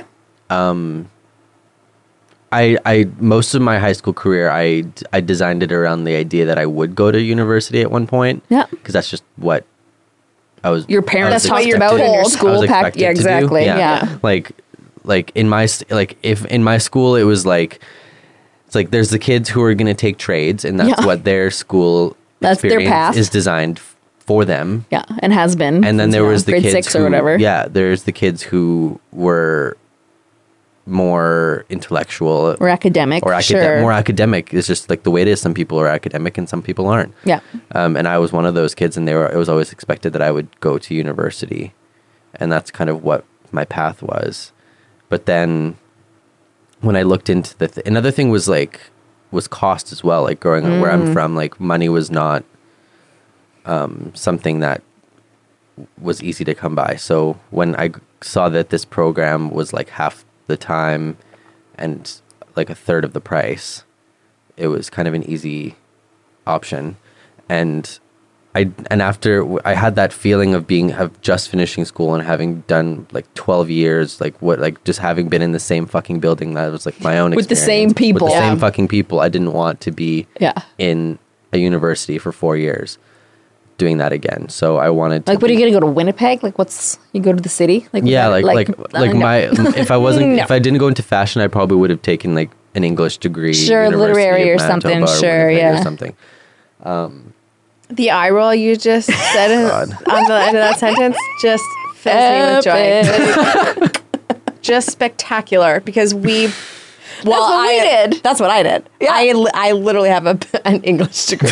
I most of my high school career, I designed it around the idea that I would go to university at one point. Yeah. Because that's just what I was. Your parents I was talked expected- about in your I was school pack. expected Yeah, to do. exactly. Yeah. Like in my if in my school it was like it's like there's the kids who are going to take trades and that's Yeah. what their school That's their experience path. is designed for them. Yeah, and has been. And then since, there was the grade kids 6 who, or whatever. Yeah, there's the kids who were more intellectual Or academic. or sure. more academic. It's just like the way it is. Some people are academic and some people aren't. Yeah. And I was one of those kids, and it was always expected that I would go to university, and that's kind of what my path was. But then, when I looked into another thing was cost as well. Like growing up where I'm from, like money was not something that was easy to come by. So when saw that this program was like half the time and like a third of the price, it was kind of an easy option. And after I had that feeling of just finishing school and having done like 12 years, like just having been in the same fucking building, that was like my own With the experience. same people. With the Yeah. same fucking people. I didn't want to be in a university for 4 years doing that again. So I wanted to Like, what are you going to go to Winnipeg? Like, you go to the city? Like, yeah, no. if I didn't go into fashion, I probably would have taken like an English degree. Sure, University literary of or something, Manitoba sure, Winnipeg yeah. or something. The eye roll you just said on the end of that sentence just fills me with joy. Just spectacular, because we. Well, what we did. That's what I did. Yeah. I literally have an English degree.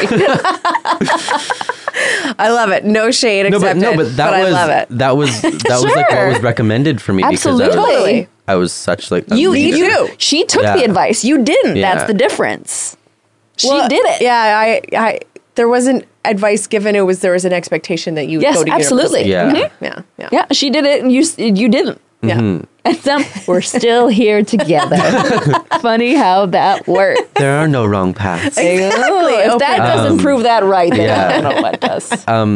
I love it. No shade accepted. But that I was love it. that was like what was recommended for me Absolutely. because I was such like You too. She took Yeah. the advice. You didn't. Yeah. That's the difference. She Well, did it. Yeah, I there wasn't advice given. There was an expectation that you would Yes, go to absolutely. university. Yeah. Yeah. Yeah, she did it, and you didn't. Yeah. And then we're still here together. Funny how that works. There are no wrong paths. If that doesn't prove that right, then yeah. I don't know what does.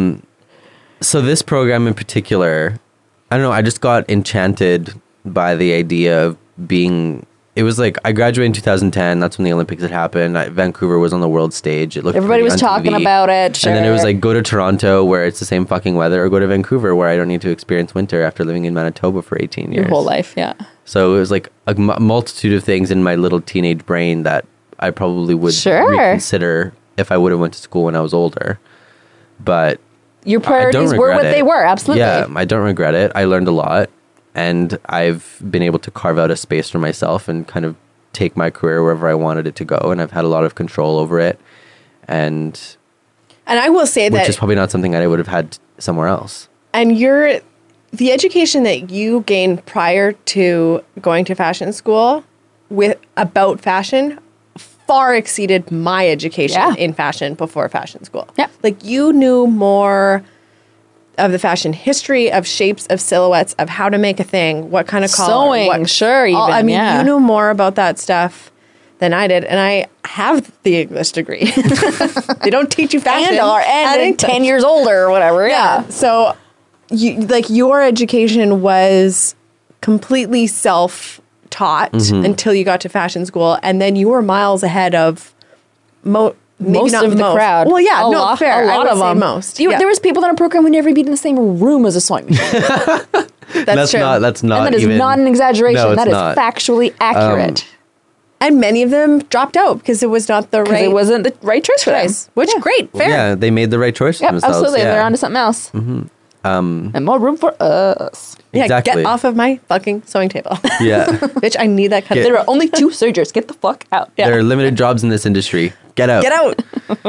So this program in particular, I don't know, I just got enchanted by the idea of being. It was like I graduated in 2010. That's when the Olympics had happened. Vancouver was on the world stage. It looked Everybody pretty was on talking TV. about it. Sure. And then it was like, go to Toronto where it's the same fucking weather, or go to Vancouver where I don't need to experience winter after living in Manitoba for 18 years. your whole life, yeah. So it was like a multitude of things in my little teenage brain that I probably would Sure. reconsider if I would have went to school when I was older. But Your I don't priorities were regret what it. they were. Absolutely. Yeah, I don't regret it. I learned a lot, and I've been able to carve out a space for myself and kind of take my career wherever I wanted it to go, and I've had a lot of control over it, and And I will say which that is probably not something I would have had somewhere else. and the education that you gained prior to going to fashion school about fashion far exceeded my education Yeah. in fashion before fashion school. Yeah. Like, you knew more of the fashion history, of shapes, of silhouettes, of how to make a thing, what kind of color, Sewing, sure, I even, mean, yeah. you knew more about that stuff than I did, and I have the English degree. They don't teach you fashion and English. 10 years older or whatever. Yeah. So, your education was completely self-taught until you got to fashion school, and then you were miles ahead of maybe Most not of the crowd. Well, yeah, a no, lot, fair. A lot I would of say them. most. You, Yeah. There was people in our program who never been in the same room as a sewing machine. That's true. That's not. And that is even, not an exaggeration. No, it's that is not. factually accurate. And many of them dropped out because it was not the Because right it wasn't the right choice for them. choice. Which, great, fair. Yeah, they made the right choice for Yep, themselves. absolutely. Yeah. They're on to something else. And more room for us. Yeah, Exactly. get off of my fucking sewing table. Yeah. Bitch, I need that kind There of... are only 2 surgeons. Get the fuck out. There are limited jobs in this industry. Get out. Get out!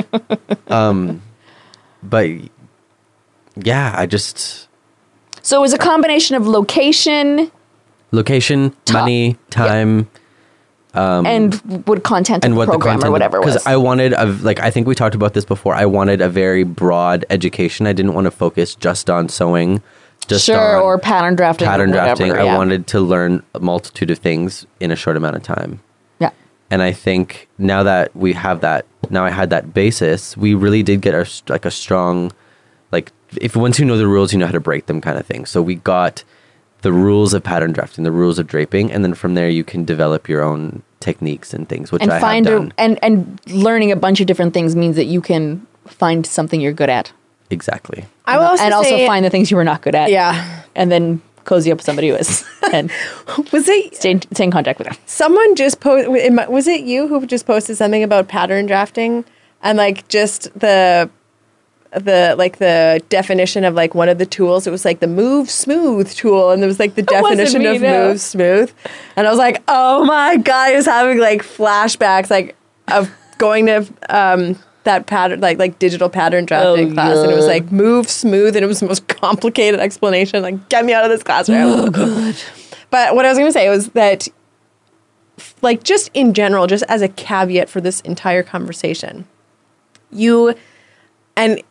But yeah, I just So it was a combination of location location, money, time, and what content and of what the program the content or whatever was. Because I wanted I think we talked about this before. I wanted a very broad education. I didn't want to focus just on sewing, just sure, on or pattern drafting. or pattern drafting. whatever, yeah. I wanted to learn a multitude of things in a short amount of time. Yeah. And I think now that we have that, now I had that basis, we really did get a strong, if once you know the rules, you know how to break them kind of thing. So we got the rules of pattern drafting, the rules of draping, and then from there you can develop your own techniques and things, which And I find have done. and learning a bunch of different things means that you can find something you're good at. Exactly. I will also and also say, find the things you were not good at. Yeah. And then cozy up with somebody who is and Was it... stay in contact with them. Someone just was it you who just posted something about pattern drafting and just the definition of one of the tools? It was the Move Smooth tool, and there was the definition me, of no. Move Smooth, and I was like, oh my god, I was having flashbacks of going to that pattern digital pattern drafting class, and it was God. Move Smooth, and it was the most complicated explanation. Get me out of this classroom. Oh god. But what I was going to say was that, just in general, just as a caveat for this entire conversation, and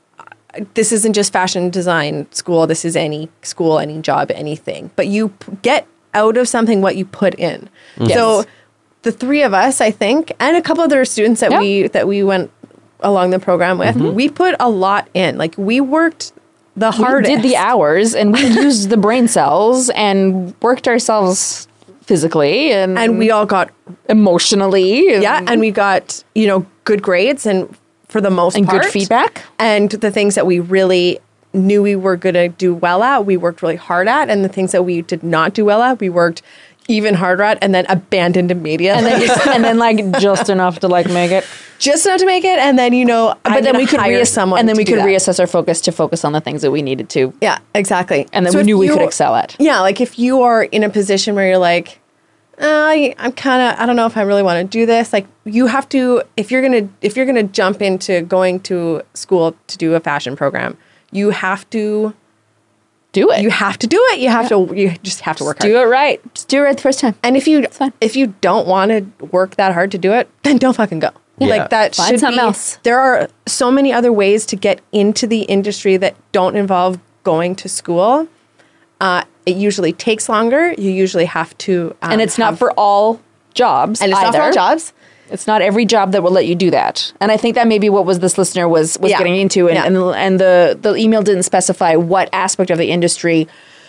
this isn't just fashion design school. This is any school, any job, anything. But you get out of something what you put in. Yes. So the three of us, I think, and a couple other students that we went along the program with, we put a lot in. Like we worked the hardest. We did the hours and we used the brain cells and worked ourselves physically and we all got emotionally. and we got, good grades and for the most And part. good feedback. And the things that we really knew we were going to do well at, we worked really hard at. And the things that we did not do well at, we worked even harder at and then abandoned immediately. And then like just enough to like make it. Just not to make it. And then, But then we could hire someone. and then we to do could that. reassess our focus to focus on the things that we needed to. Yeah, exactly. And then So we if knew we could you- excel at. Yeah, like if you are in a position where you're like, I'm kind of, I don't know if I really want to do this. Like you have to, if you're gonna jump into going to school to do a fashion program, you have to Do it. You have to do it. You just have to work hard. do it right. Just do it right the first time. And if you don't want to work that hard to do it, then don't fucking go. Yeah. Like that Find should something be. else. There are so many other ways to get into the industry that don't involve going to school. It usually takes longer. You usually have to, And it's not for all jobs. and it's not for all either. jobs. It's not every job that will let you do that. And I think that maybe what was this listener was Yeah. getting into, and, Yeah. and the email didn't specify what aspect of the industry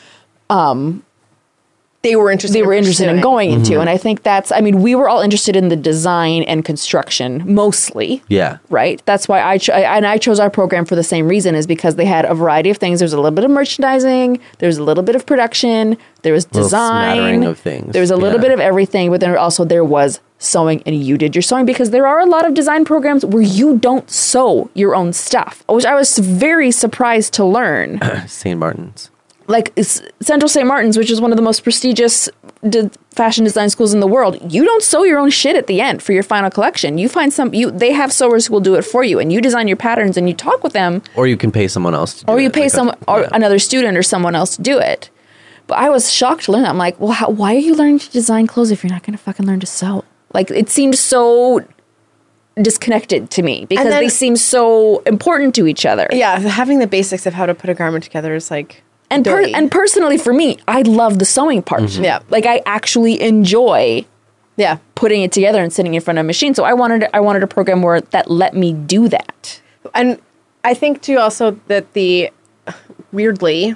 They were interested. they were interested in pursuing. going into. And I think we were all interested in the design and construction mostly. Yeah. Right. That's why I chose our program for the same reason, is because they had a variety of things. There's a little bit of merchandising. There's a little bit of production. There was Little design. smattering of things. There was a little Yeah. bit of everything, but then also there was sewing, and you did your sewing, because there are a lot of design programs where you don't sew your own stuff, which I was very surprised to learn. St. Martin's. Like Central St. Martin's, which is one of the most prestigious fashion design schools in the world, you don't sew your own shit at the end for your final collection. You find they have sewers who will do it for you, and you design your patterns and you talk with them, Or you can pay someone else to do or you it, pay like another student or someone else to do it. But I was shocked to learn that. I'm like, well, why are you learning to design clothes if you're not going to fucking learn to sew? Like, it seemed so disconnected to me because then- they seem so important to each other. Yeah, having the basics of how to put a garment together is like. And dirty. and personally for me, I love the sewing part. Yeah. Like I actually enjoy yeah. putting it together and sitting in front of a machine. So I wanted a program where that let me do that. And I think too also that weirdly,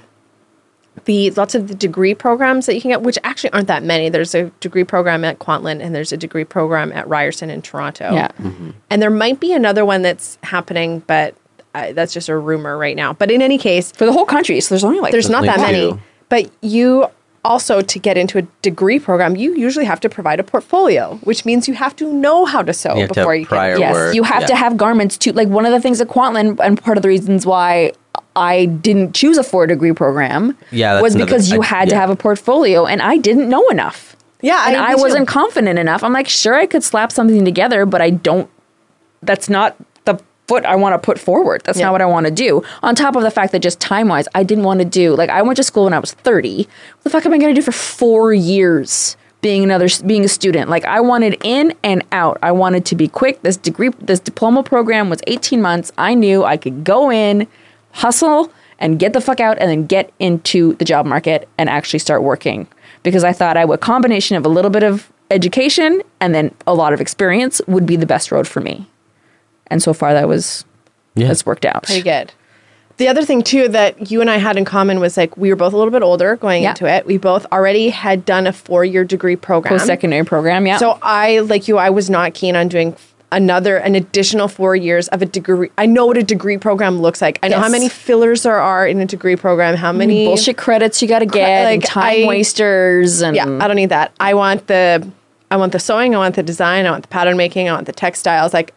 lots of the degree programs that you can get, which actually aren't that many. There's a degree program at Kwantlen and there's a degree program at Ryerson in Toronto. Yeah. And there might be another one that's happening, but that's just a rumor right now. But in any case, For the whole country. So there's only like there's not that only many. two. But you also, to get into a degree program, you usually have to provide a portfolio, which means you have to know how to sew You have to have before you prior can. Yes, work. you have Yeah. to have garments too. Like one of the things at Kwantlen, and part of the reasons why I didn't choose a 4-degree program Yeah, that's was another- because you had to yeah. have a portfolio, and I didn't know enough. Yeah, And I me too. wasn't confident enough. I'm like, sure, I could slap something together, but that's not the foot I want to put forward. That's Yeah. not what I want to do. On top of the fact that just time-wise, I didn't want to do, like I went to school when I was 30. What the fuck am I going to do for 4 years being a student? Like I wanted in and out. I wanted to be quick. This diploma program was 18 months. I knew I could go in, hustle, and get the fuck out, and then get into the job market and actually start working. Because I thought a combination of a little bit of education and then a lot of experience would be the best road for me. And so far that's worked out. Pretty good. The other thing too that you and I had in common was like we were both a little bit older going Yeah. into it. We both already had done a 4-year degree program. Post-secondary program, yeah. So I, like you, I was not keen on doing an additional 4 years of a degree. I know what a degree program looks like. I know how Yes. many fillers there are in a degree program, how many bullshit credits you got to get, and like, time wasters, and Yeah, I don't need that. I want the sewing, I want the design, I want the pattern making, I want the textiles. Like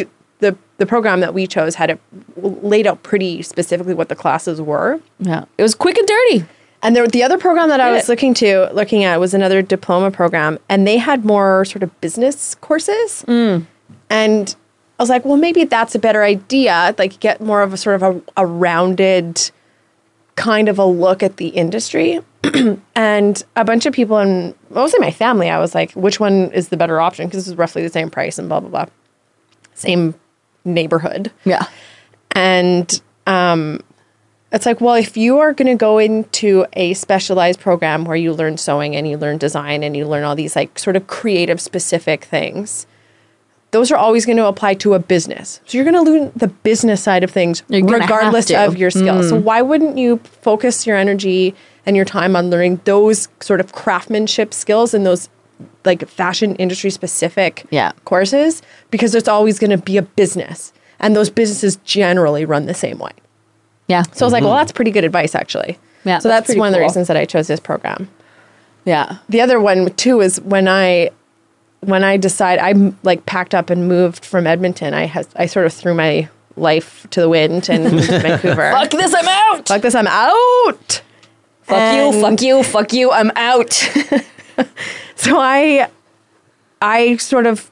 the program that we chose had it laid out pretty specifically what the classes were. yeah, it was quick and dirty. And the other program that I was Yeah. looking at was another diploma program, and they had more sort of business courses. And I was like, well, maybe that's a better idea. Like, get more of a sort of a rounded kind of a look at the industry. And a bunch of people, and mostly my family, I was like, which one is the better option? Because this is roughly the same price and blah, blah, blah. Same neighborhood. Yeah, And it's like, well, if you are going to go into a specialized program where you learn sewing and you learn design and you learn all these like sort of creative specific things, those are always going to apply to a business. So you're going to learn the business side of things You're gonna regardless have to. of your skills. So why wouldn't you focus your energy and your time on learning those sort of craftsmanship skills and those like fashion industry specific Yeah. courses? Because it's always going to be a business. And those businesses generally run the same way. Yeah. So I was like, well, that's pretty good advice, actually. Yeah, So that's that's pretty one of the cool. reasons that I chose this program. Yeah. The other one too is when I decided I like packed up and moved from Edmonton. I sort of threw my life to the wind and moved to Vancouver. Fuck this, I'm out. Fuck this, I'm out. Fuck you, And- fuck you, fuck you, I'm out. So I sort of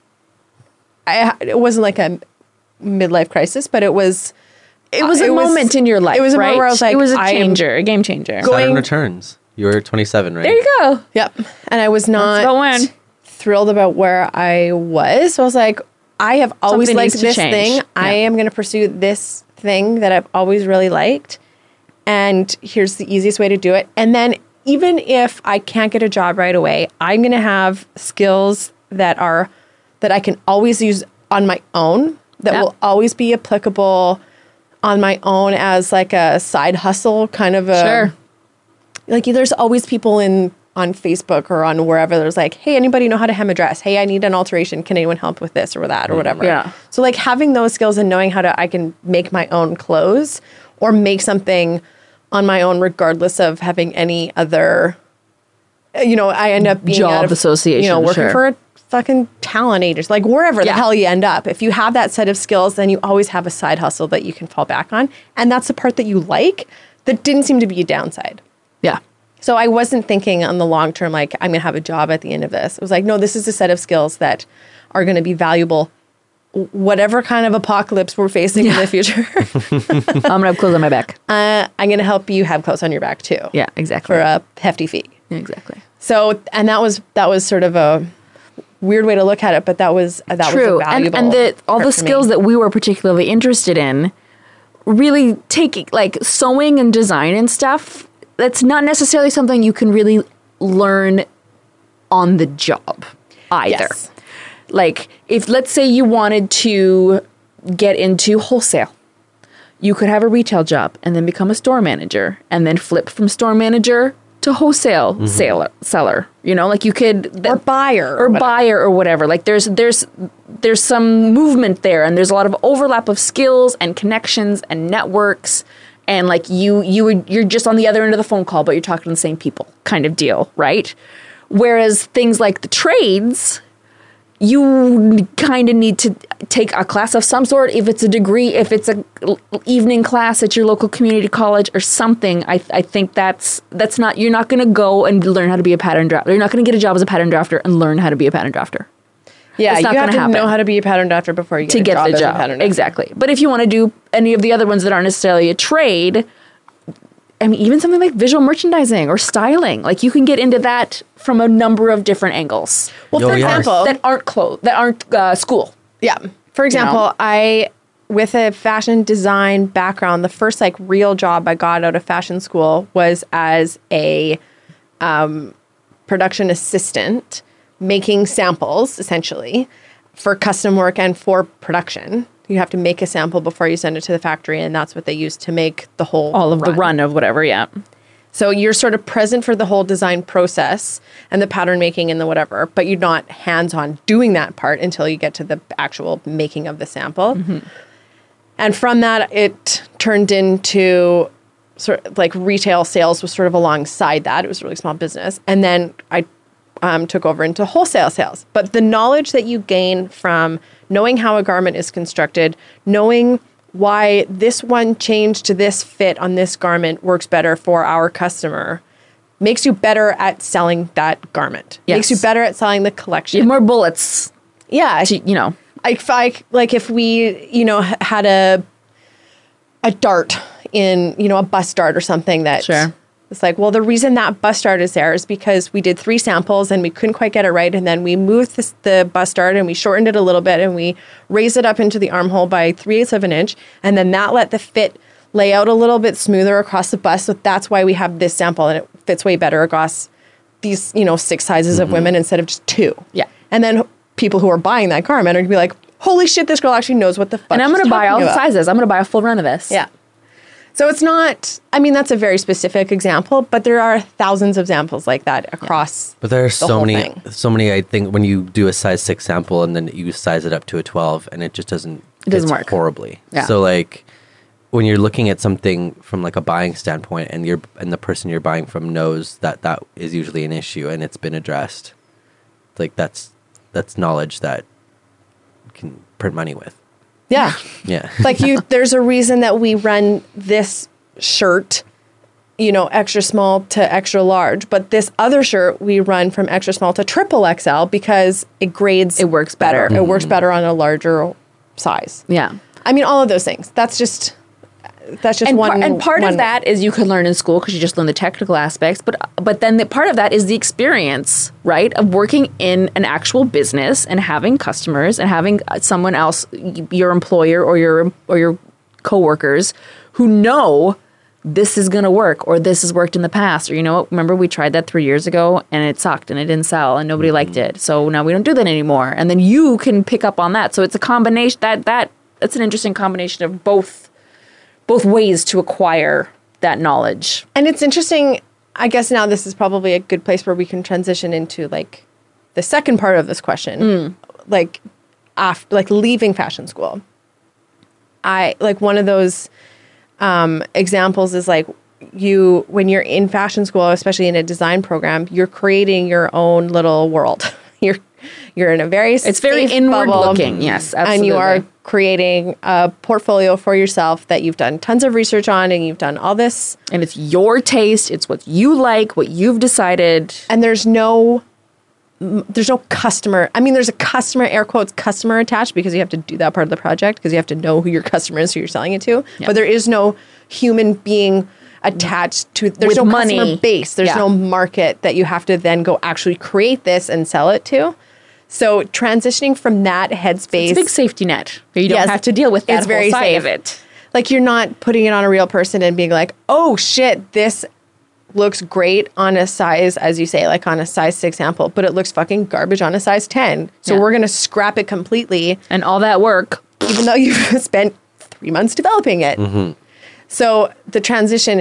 it wasn't like a midlife crisis, but it was It was a moment in your life, It was a right? moment where I was like, it was a I am- changer, a game changer. Go- Saturn going- Returns. You were 27, right? There you go. Yep. And I was not about when. thrilled about where I was. So I was like, I have always Something liked needs to this change. thing. I Yeah. am going to pursue this thing that I've always really liked. And here's the easiest way to do it. And then even if I can't get a job right away, I'm going to have skills that I can always use on my own, that Yep. will always be applicable on my own as like a side hustle kind of a Sure. like there's always people on Facebook or on wherever there's like, hey, anybody know how to hem a dress? Hey, I need an alteration. Can anyone help with this or that or whatever? Yeah. So like having those skills and knowing I can make my own clothes or make something on my own regardless of having any other, I end up being Job out of, association, working sure. for a fucking talent agency, like wherever the Yeah. hell you end up. If you have that set of skills, then you always have a side hustle that you can fall back on. And that's the part that you like that didn't seem to be a downside. Yeah. So I wasn't thinking on the long term, like I'm going to have a job at the end of this. It was like, no, this is a set of skills that are going to be valuable, whatever kind of apocalypse we're facing in the future. I'm gonna have clothes on my back. I'm going to help you have clothes on your back too. Yeah, exactly. For a hefty fee. Exactly. So, and that was sort of a weird way to look at it, but that was a True. valuable And all part the for me. skills that we were particularly interested in really take like sewing and design and stuff. That's not necessarily something you can really learn on the job either. Yes. Like if let's say you wanted to get into wholesale, you could have a retail job and then become a store manager and then flip from store manager to wholesale seller. Like you could or buyer or buyer or whatever. Like there's some movement there, and there's a lot of overlap of skills and connections and networks, and like you're just on the other end of the phone call, but you're talking to the same people, kind of deal, right? Whereas things like the trades, you kind of need to take a class of some sort. If it's a degree, if it's a evening class at your local community college or something, I think that's not, you're not going to go and learn how to be a pattern drafter. You're not going to get a job as a pattern drafter and learn how to be a pattern drafter Yeah, It's not you have gonna to happen. know how to be a pattern drafter before you get to a get job the as a job. pattern drafter. Exactly. But if you want to do any of the other ones that aren't necessarily a trade, I mean, even something like visual merchandising or styling, like you can get into that from a number of different angles. Well, Oh, for yeah. example, That aren't school. yeah. For example, know? I, with a fashion design background, the first like real job I got out of fashion school was as a production assistant, making samples essentially for custom work and for production. You have to make a sample before you send it to the factory, and that's what they use to make the whole All of the run of whatever, yeah. So you're sort of present for the whole design process and the pattern making and the whatever, but you're not hands-on doing that part until you get to the actual making of the sample. And from that, it turned into sort of like retail sales was sort of alongside that. It was a really small business. And then I took over into wholesale sales. But the knowledge that you gain from knowing how a garment is constructed, knowing why this one change to this fit on this garment works better for our customer, makes you better at selling that garment. Yes. Makes you better at selling the You collection. have more bullets Yeah. to, If we, had a dart in, a bus dart or something that Sure. it's like, well, the reason that bus dart is there is because we did 3 samples and we couldn't quite get it right. And then we moved the bus dart and we shortened it a little bit and we raised it up into the armhole by 3/8 of an inch. And then that let the fit lay out a little bit smoother across the bust. So that's why we have this sample, and it fits way better across these, 6 sizes of women instead of just 2. Yeah. And then people who are buying that garment are going to be like, holy shit, this girl actually knows what the fuck And I'm she's going to buy all talking the about. sizes. I'm going to buy a full run of this. Yeah. So it's not, I mean, that's a very specific example, but there are thousands of examples like that across. But there are the so whole many, thing. so many. I think when you do a size 6 sample and then you size it up to a 12, and it just doesn't. It doesn't fits work. horribly. Yeah. So like, when you're looking at something from like a buying standpoint, and the person you're buying from knows that is usually an issue and it's been addressed. Like that's knowledge that you can print money with. Yeah. Yeah. Like there's a reason that we run this shirt, extra small to extra large, but this other shirt we run from extra small to triple XL because it grades. It works better. It works better on a larger size. Yeah. I mean, all of those things. That's just And one. part one- of that is you could learn in school because you just learn the technical aspects, but then part of that is the experience, right, of working in an actual business and having customers and having someone else, your employer or your coworkers, who know this is going to work or this has worked in the past, or what, remember we tried that 3 years ago and it sucked and it didn't sell and nobody liked it, so now we don't do that anymore. And then you can pick up on that. So it's a combination that's an interesting combination of both ways to acquire that knowledge. And it's interesting. I guess now this is probably a good place where we can transition into like the second part of this question, like after leaving fashion school. I like one of those examples is like when you're in fashion school, especially in a design program, you're creating your own little world. You're in a very It's very safe inward bubble, looking. Yes, absolutely. and you are creating a portfolio for yourself that you've done tons of research on, and you've done all this. And it's your taste. It's what you like, what you've decided. And there's no customer. I mean, there's a customer, air quotes, customer attached, because you have to do that part of the project because you have to know who your customer is, who you're selling it to. Yeah. But there is no human being attached to. There's With no money. customer base. There's Yeah. no market that you have to then go actually create this and sell it to. So transitioning from that headspace, It's a big safety net. You don't Yes, have to deal with that it's very whole side safe. of it. like you're not putting it on a real person and being like, oh shit, this looks great on a size, as you say, like on a size 6 sample, but it looks fucking garbage on a size 10. So Yeah. we're going to scrap it completely, And all that work. even though you've spent 3 months developing it. So the transition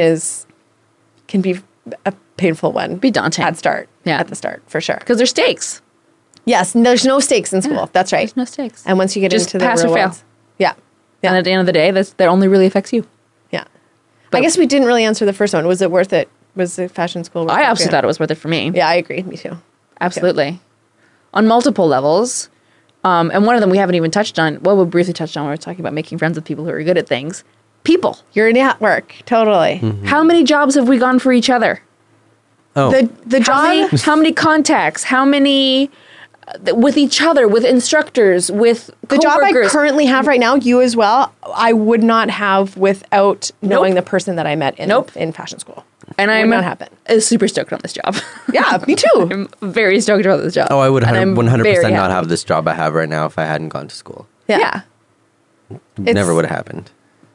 can be a painful one. Be daunting. At the start, for sure. Because there's stakes. Yes, and there's no stakes in school. Yeah, That's right. There's no stakes. And once you get Just into the pass real or fail. world, yeah, And at the end of the day, that only really affects you. yeah. But- I guess we didn't really answer the first one. Was it worth it? Was the fashion school worth it? I absolutely thought it was worth it for me. Yeah, I agree. Me too. Absolutely. On multiple levels. And one of them we haven't even touched on. Well, we briefly touched on when we were talking about making friends with people who are good at things. People. Your network, totally. How many jobs have we gone for each other? Oh, The job. How many contacts? How many with each other, with instructors, with The job I coworkers? currently have right now, you as well, I would not have without knowing the person that I met in fashion school. And Would I'm not happen. super stoked on this job. Yeah, me too. I'm very stoked about this job. I would And I'm 100% very not happy. have this job I have right now if I hadn't gone to school. Yeah. Never would have happened.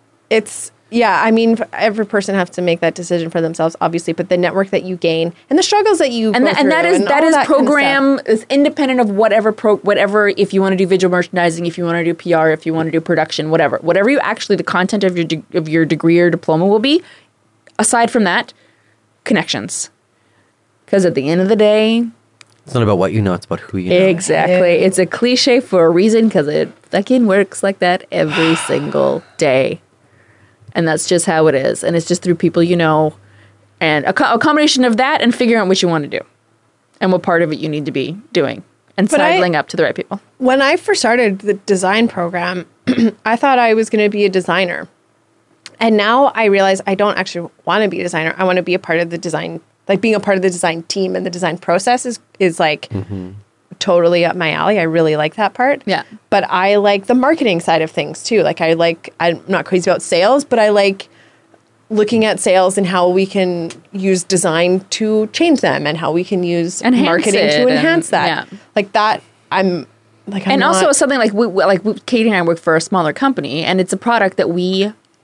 I mean, every person has to make that decision for themselves, obviously, but the network that you gain and the struggles that you And go that through is all that is kind of program stuff. is independent of whatever. If you want to do visual merchandising, if you want to do PR, if you want to do production, whatever you actually the content of your degree or diploma will be. Aside from that, connections, because at the end of the day, It's not about what you know, it's about who you know. exactly, it's a cliche for a reason because it fucking works like that every single day. And that's just how it is. And it's just through people you know. And a combination of that and figuring out what you want to do. And what part of it you need to be doing. And But sidling up to the right people. When I first started the design program, I thought I was going to be a designer. And now I realize I don't actually want to be a designer. I want to be a part of the design, like being a part of the design team and the design process is like totally up my alley. I really like that part. Yeah. But I like the marketing side of things too. Like I'm not crazy about sales, but I like looking at sales and how we can use design to change them and how we can use Enhance marketing it to enhance and- that. yeah. Like that, I'm And not- also something like Katie and I work for a smaller company, and it's a product that we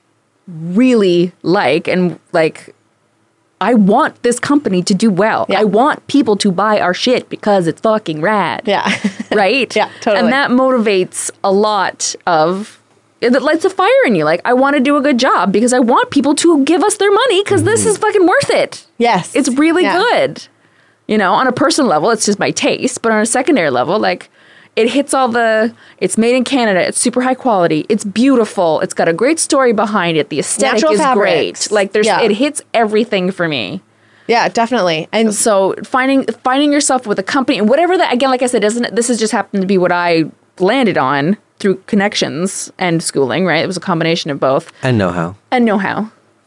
really like, and like, I want this company to do well. Yeah. I want people to buy our shit because it's fucking rad. Yeah. Right? Yeah, totally. And that motivates a lot of, it lights a fire in you. Like, I want to do a good job because I want people to give us their money because this is fucking worth it. Yes. It's really Yeah. good. You know, on a personal level, it's just my taste. But on a secondary level, like, it hits all the, it's made in Canada, it's super high quality, it's beautiful, it's got a great story behind it, the aesthetic Natural is fabrics. great. Like, there's, Yeah. it hits everything for me. Yeah, definitely. And So finding yourself with a company, and whatever that, again, like I said, this has just happened to be what I landed on through connections and schooling, right? It was a combination of both. And know-how. And know-how.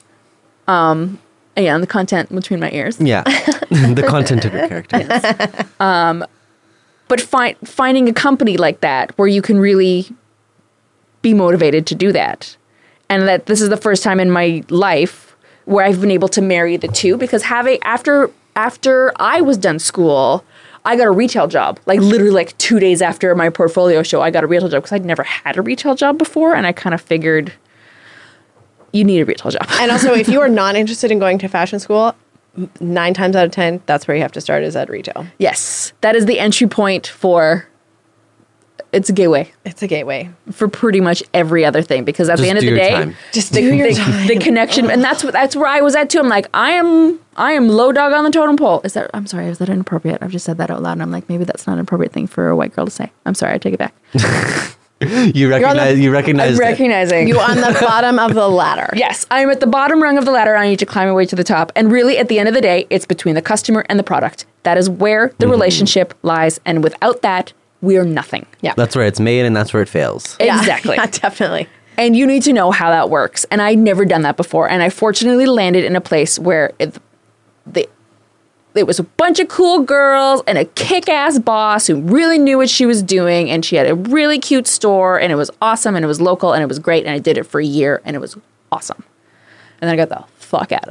And yeah, and the content between my ears. Yeah. The content of your character. But finding a company like that where you can really be motivated to do that. And that this is the first time in my life where I've been able to marry the two, because after I was done school, I got a retail job. Like literally like 2 days after my portfolio show, I got a retail job because I'd never had a retail job before, and I kind of figured you need a retail job. and also, if you are not interested in going to fashion school, 9 times out of 10, that's where you have to start, is at retail. Yes, that is the entry point for, it's a gateway It's a gateway. for pretty much every other thing, because at the Just end of do the your day, time. Just do your time. the connection, and that's where I was at too. I'm like, I am low dog on the totem pole. I'm sorry, is that inappropriate? I've just said that out loud, and I'm like, maybe that's not an appropriate thing for a white girl to say. I'm sorry, I take it back. You recognize I'm it. recognizing You on the bottom of the ladder. Yes, I'm at the bottom rung of the ladder. I need to climb my way to the top. And really, at the end of the day, it's between the customer and the product. That is where the relationship lies. And without that, we are nothing. Yeah. That's where it's made and that's where it fails. Yeah. Exactly. Yeah, definitely. And you need to know how that works. And I'd never done that before. And I fortunately landed in a place where it was a bunch of cool girls and a kick-ass boss who really knew what she was doing. And she had a really cute store. And it was awesome. And it was local. And it was great. And I did it for a year. And it was awesome. And then I got the fuck out of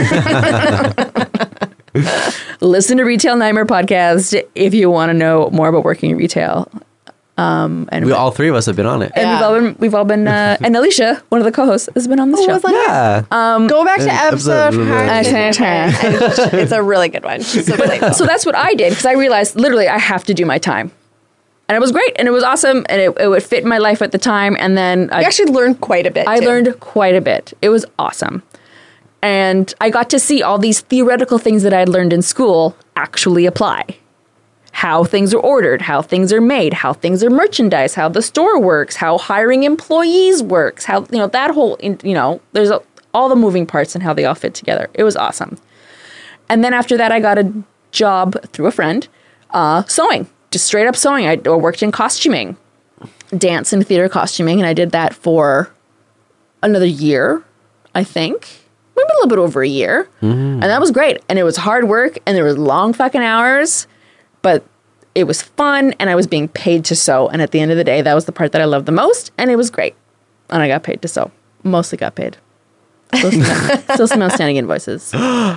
there. Listen to Retail Nightmare Podcast if you want to know more about working in retail. And All three of us have been on it. and Yeah. we've all been, and Alicia, one of the co-hosts, has been on the show. was like, Yeah. go back to episode- episode. It's a really good one. She's so good. So that's what I did, because I realized literally I have to do my time. And it was great, and it was awesome, and it would fit in my life at the time. And then You actually learned quite a bit. I too. learned quite a bit. It was awesome. And I got to see all these theoretical things that I had learned in school actually apply. How things are ordered, how things are made, how things are merchandised, how the store works, how hiring employees works, how, that whole, there's all the moving parts and how they all fit together. It was awesome. And then after that, I got a job through a friend, sewing, just straight up sewing. I worked in costuming, dance and theater costuming, and I did that for another year, I think. Maybe a little bit over a year. And that was great. And it was hard work, and there was long fucking hours, but it was fun, and I was being paid to sew. And at the end of the day, that was the part that I loved the most, and it was great. And I got paid to sew. Mostly got paid. Still some outstanding invoices.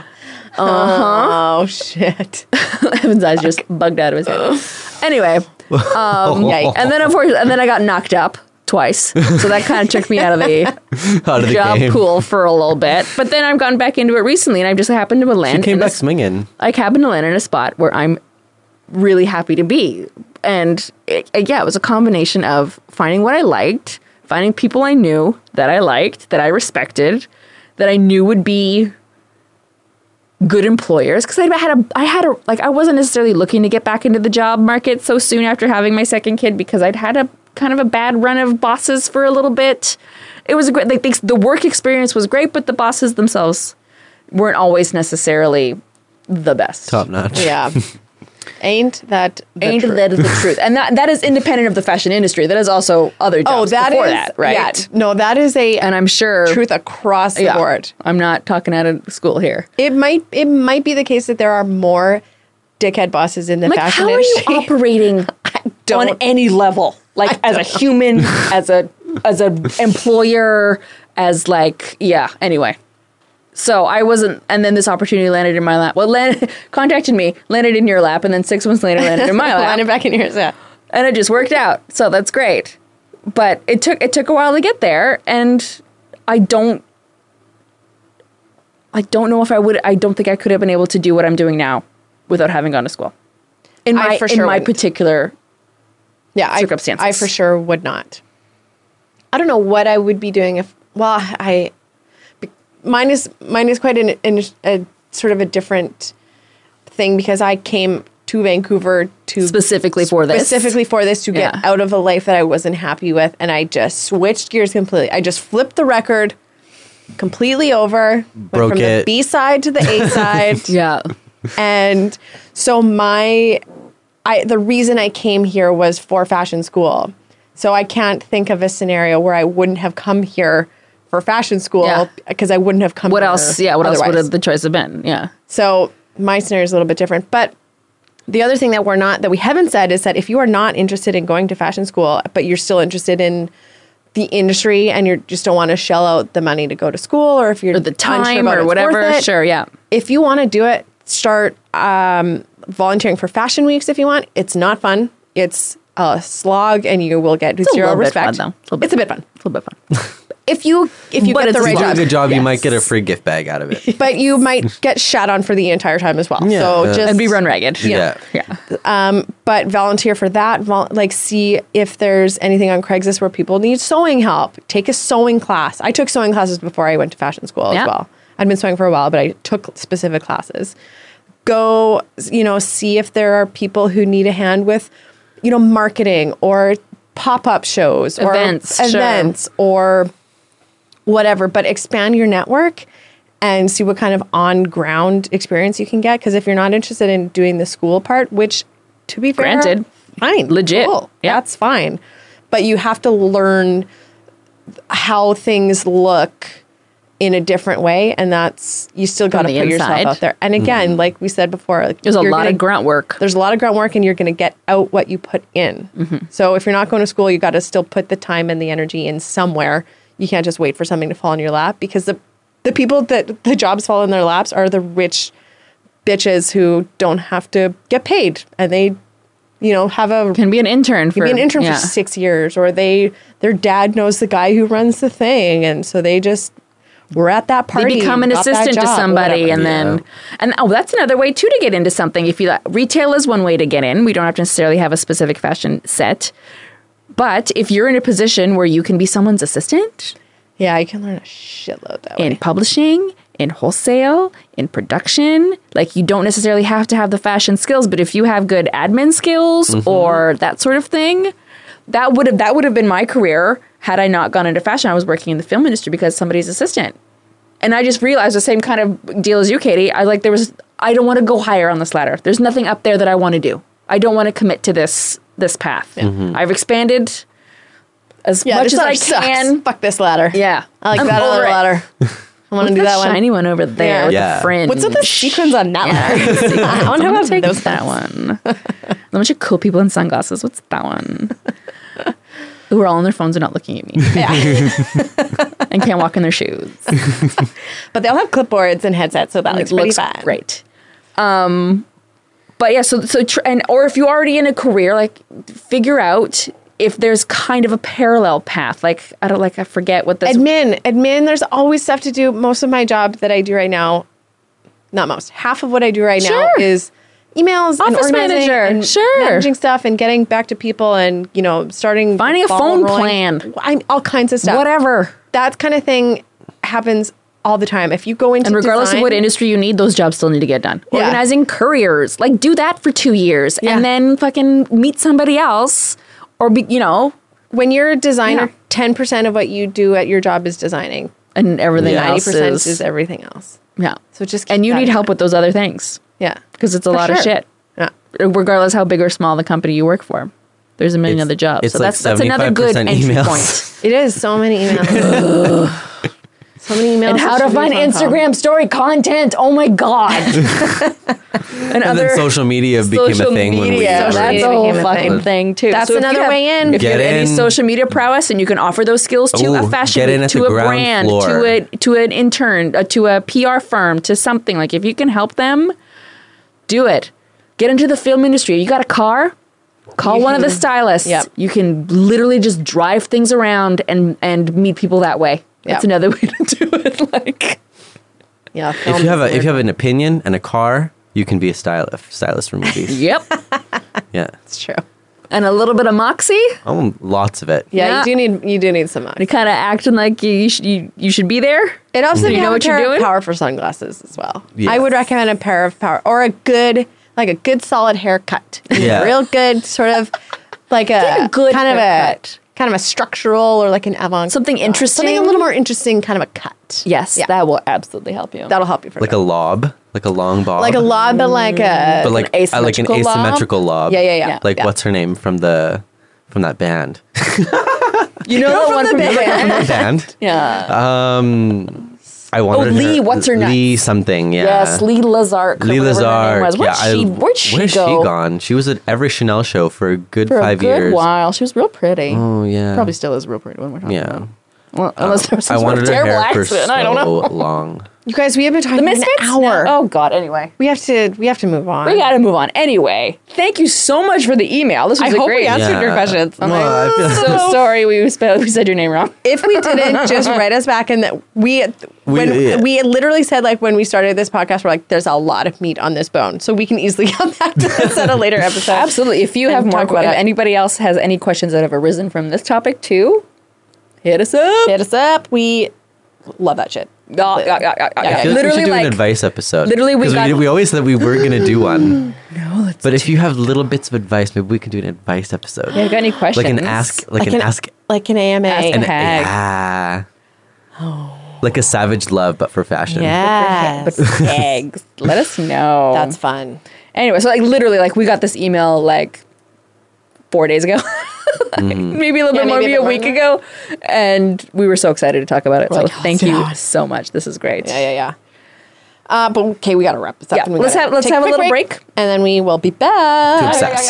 Oh, shit. Evan's eyes just bugged out of his head. Anyway, Yikes. and then I got knocked up twice. So that kind of took me out of the Out of the job game. pool for a little bit. But then I've gotten back into it recently, and I've just happened to land. She came in back this- swinging. I happened to land in a spot where I'm really happy to be. And it was a combination of finding what I liked, finding people I knew that I liked, that I respected, that I knew would be good employers. Because I wasn't necessarily looking to get back into the job market so soon after having my second kid, because I'd had a kind of a bad run of bosses for a little bit. It was a great, the work experience was great, but the bosses themselves weren't always necessarily the best. Top notch. Yeah. Ain't that the Ain't truth? that is the truth. And that is independent of the fashion industry. That is also other jobs before that, right? Yeah, no, that is a And I'm sure truth across the board. I'm not talking out of school here. It might be the case that there are more dickhead bosses in the Like, fashion how are you industry. operating don't- on any level? Like as a human, as a employer, as anyway. So I wasn't, and then this opportunity landed in my lap. Well, contacted me, landed in your lap, and then 6 months later landed in my lap. Landed back in yours, yeah. And it just worked out. So that's great. But it took a while to get there, and I don't I don't know if I would. I don't think I could have been able to do what I'm doing now without having gone to school. In I my for sure wouldn't. particular Yeah, circumstances. I for sure would not. I don't know what I would be doing if. Well, mine is quite a sort of a different thing because I came to Vancouver to specifically for this. To get Yeah. out of a life that I wasn't happy with, and I just switched gears completely. I just flipped the record completely over, went Broke from it. the B side to the A side. Yeah. And so the reason I came here was for fashion school. So I can't think of a scenario where I wouldn't have come here for fashion school Yeah. because I wouldn't have come What here else? Yeah. What else would otherwise. have the choice have been? Yeah. So my scenario is a little bit different. But the other thing that we haven't said is that if you are not interested in going to fashion school, but you're still interested in the industry and you just don't want to shell out the money to go to school, or if you're Or the unsure time about or it's whatever. worth it, Sure. Yeah. if you want to do it, start volunteering for fashion weeks if you want. It's not fun. It's a slog, and you will get a zero little bit respect. fun, though. It's a bit fun. It's a little bit fun. If you But get it's the a right You do a job, good job, you Yes. might get a free gift bag out of it. but you might get shat on for the entire time as well. Yeah. So Yeah. just And be run ragged. Yeah. Yeah. but volunteer for that. See if there's anything on Craigslist where people need sewing help. Take a sewing class. I took sewing classes before I went to fashion school Yeah. as well. I'd been sewing for a while, but I took specific classes. Go, see if there are people who need a hand with, marketing or pop-up shows Events, or sure. events or whatever. But expand your network and see what kind of on-ground experience you can get. Because if you're not interested in doing the school part, which, to be fair, Granted. fine, Legit. cool, Yeah. that's fine. But you have to learn how things look in a different way, and that's you still got to the put yourself inside. out there. And again, like we said before, like, There's a you're lot gonna- of grunt work. There's a lot of grunt work, and you're going to get out what you put in. So if you're not going to school, you got to still put the time and the energy in somewhere. You can't just wait for something to fall in your lap, because the people that the jobs fall in their laps are the rich bitches who don't have to get paid, and they have a Can be an intern for be an intern yeah. for 6 years, or their dad knows the guy who runs the thing, and so they just were at that They party. become an got that assistant to job, somebody, whatever. and that's another way too to get into something. If you retail is one way to get in. We don't have to necessarily have a specific fashion set, but if you're in a position where you can be someone's assistant Yeah, you can learn a shitload that in way. publishing, in wholesale, in production, like you don't necessarily have to have the fashion skills, but if you have good admin skills or that sort of thing, that would have been my career had I not gone into fashion. I was working in the film industry because somebody's assistant. And I just realized the same kind of deal as you, Katie. I don't want to go higher on this ladder. There's nothing up there that I want to do. I don't want to commit to this path. I've expanded as much this as I ladder sucks. can. Fuck this ladder. Yeah. I like I'm that over other it. ladder. I want to do that one. Shiny one over there with Yeah. the fringe. What's with the sequins on that ladder? I want to I'm have take those that one. A bunch of cool people in sunglasses. What's that one? Who are all on their phones and not looking at me Yeah. and can't walk in their shoes. But they'll have clipboards and headsets, so that looks pretty fun. great. But yeah, or if you're already in a career, like figure out if there's kind of a parallel path. Like I forget what this. Admin, there's always stuff to do. Most of my job that I do right now, not most, half of what I do right now Sure. is emails and Office organizing manager, and sure. managing stuff and getting back to people and, starting Finding a ball phone rolling. plan. All kinds of stuff. Whatever. That kind of thing happens all the time. If you go into And regardless design, of what industry you need, those jobs still need to get done. Yeah. Organizing couriers, like do that for 2 years Yeah. and then fucking meet somebody else or when you're a designer, Yeah. 10% of what you do at your job is designing. and everything Yeah. else 90% is, is everything else. yeah. So just keep And you that need in help mind. with those other things Yeah. because it's a For lot of sure. shit. Yeah. Regardless how big or small the company you work for, there's a million It's- other jobs. it's So like that's another good 75% entry emails. point. It is so many emails. So many emails. And how to social find media phone calls. Instagram story content. Oh my god. and And then social media became a social thing when we media, Social that's media a whole became a fucking thing. thing too. That's if you another have- way in. If you have Get any in. social media prowess and you can offer those skills to Ooh, a fashion get in week, at to the a ground brand, floor. to an intern, to a PR firm, to something, like if you can help them, do it. Get into the film industry. You got a car? Call one of the stylists. Yep. You can literally just drive things around and meet people that way. That's Yep. another way to do it. Like Yeah. If you have an opinion and a car, you can be a stylist for movies. Yep. Yeah. It's true. And a little bit of moxie. Oh, lots of it. Yeah, Yeah. you do need some. You kind of acting like you should be there. It also Do you you know know what you're doing? Powerful sunglasses as well. Yes. I would recommend a pair of power or a good solid haircut. Yeah. Real good sort of like a good kind haircut. of a structural or like an avant Something interesting. something a little more interesting kind of a cut. Yes, Yeah. that will absolutely help you. That'll help you for Like a lob, like a long bob. like a lob, but like a but like an like an asymmetrical lob? asymmetrical lob. Yeah. Like Yeah. what's her name from that band? You know the from one the from the band. band? Band. Yeah. I wanted Lee, her, what's her name? Lee something. Yeah. Yes, Lee Lazark. or Lee whatever her name Lazark. was. Where'd she Where's go? she gone? She was at every Chanel show for a good For 5 a good years. while. She was real pretty. Oh yeah. Probably still is real pretty when we're talking Yeah. about. Well, unless there was I some sort wanted of her terrible hair for accident. so I don't know. long. You guys, we have been talking The for an Misfits? hour. No. Oh God. Anyway, We have to move on. we got to move on. Anyway, thank you so much for the email. This was I a hope great. we answered your questions. Well, I feel So sorry we said your name wrong. If we didn't, just write us back and that we literally said like when we started this podcast, we're like, there's a lot of meat on this bone, so we can easily come back to this at a later episode. Absolutely. If you have And more, talk about if it. anybody else has any questions that have arisen from this topic too, hit us up. Hit us up. We love that shit. I feel like we should Literally, do like an advice episode. literally we 'Cause got- we always said we were gonna do one. No, but if you have little bits of advice, maybe we can do an advice episode. Yeah, got any questions? Like an ask, like an ask, like an AMA. Ask an, a hag. yeah. Like a savage love, but for fashion. Yes. But for eggs. Let us know. That's fun. Anyway, so like literally, like we got this email like 4 days ago, maybe a little bit more, maybe maybe a a bit week more. ago, and we were so excited to talk about it. We're So like, oh, thank sit you down. so much. This is great. Yeah. But okay, we got to wrap this up. Yeah, and we let's gotta have take a quick little break. and then we will be back. To obsess.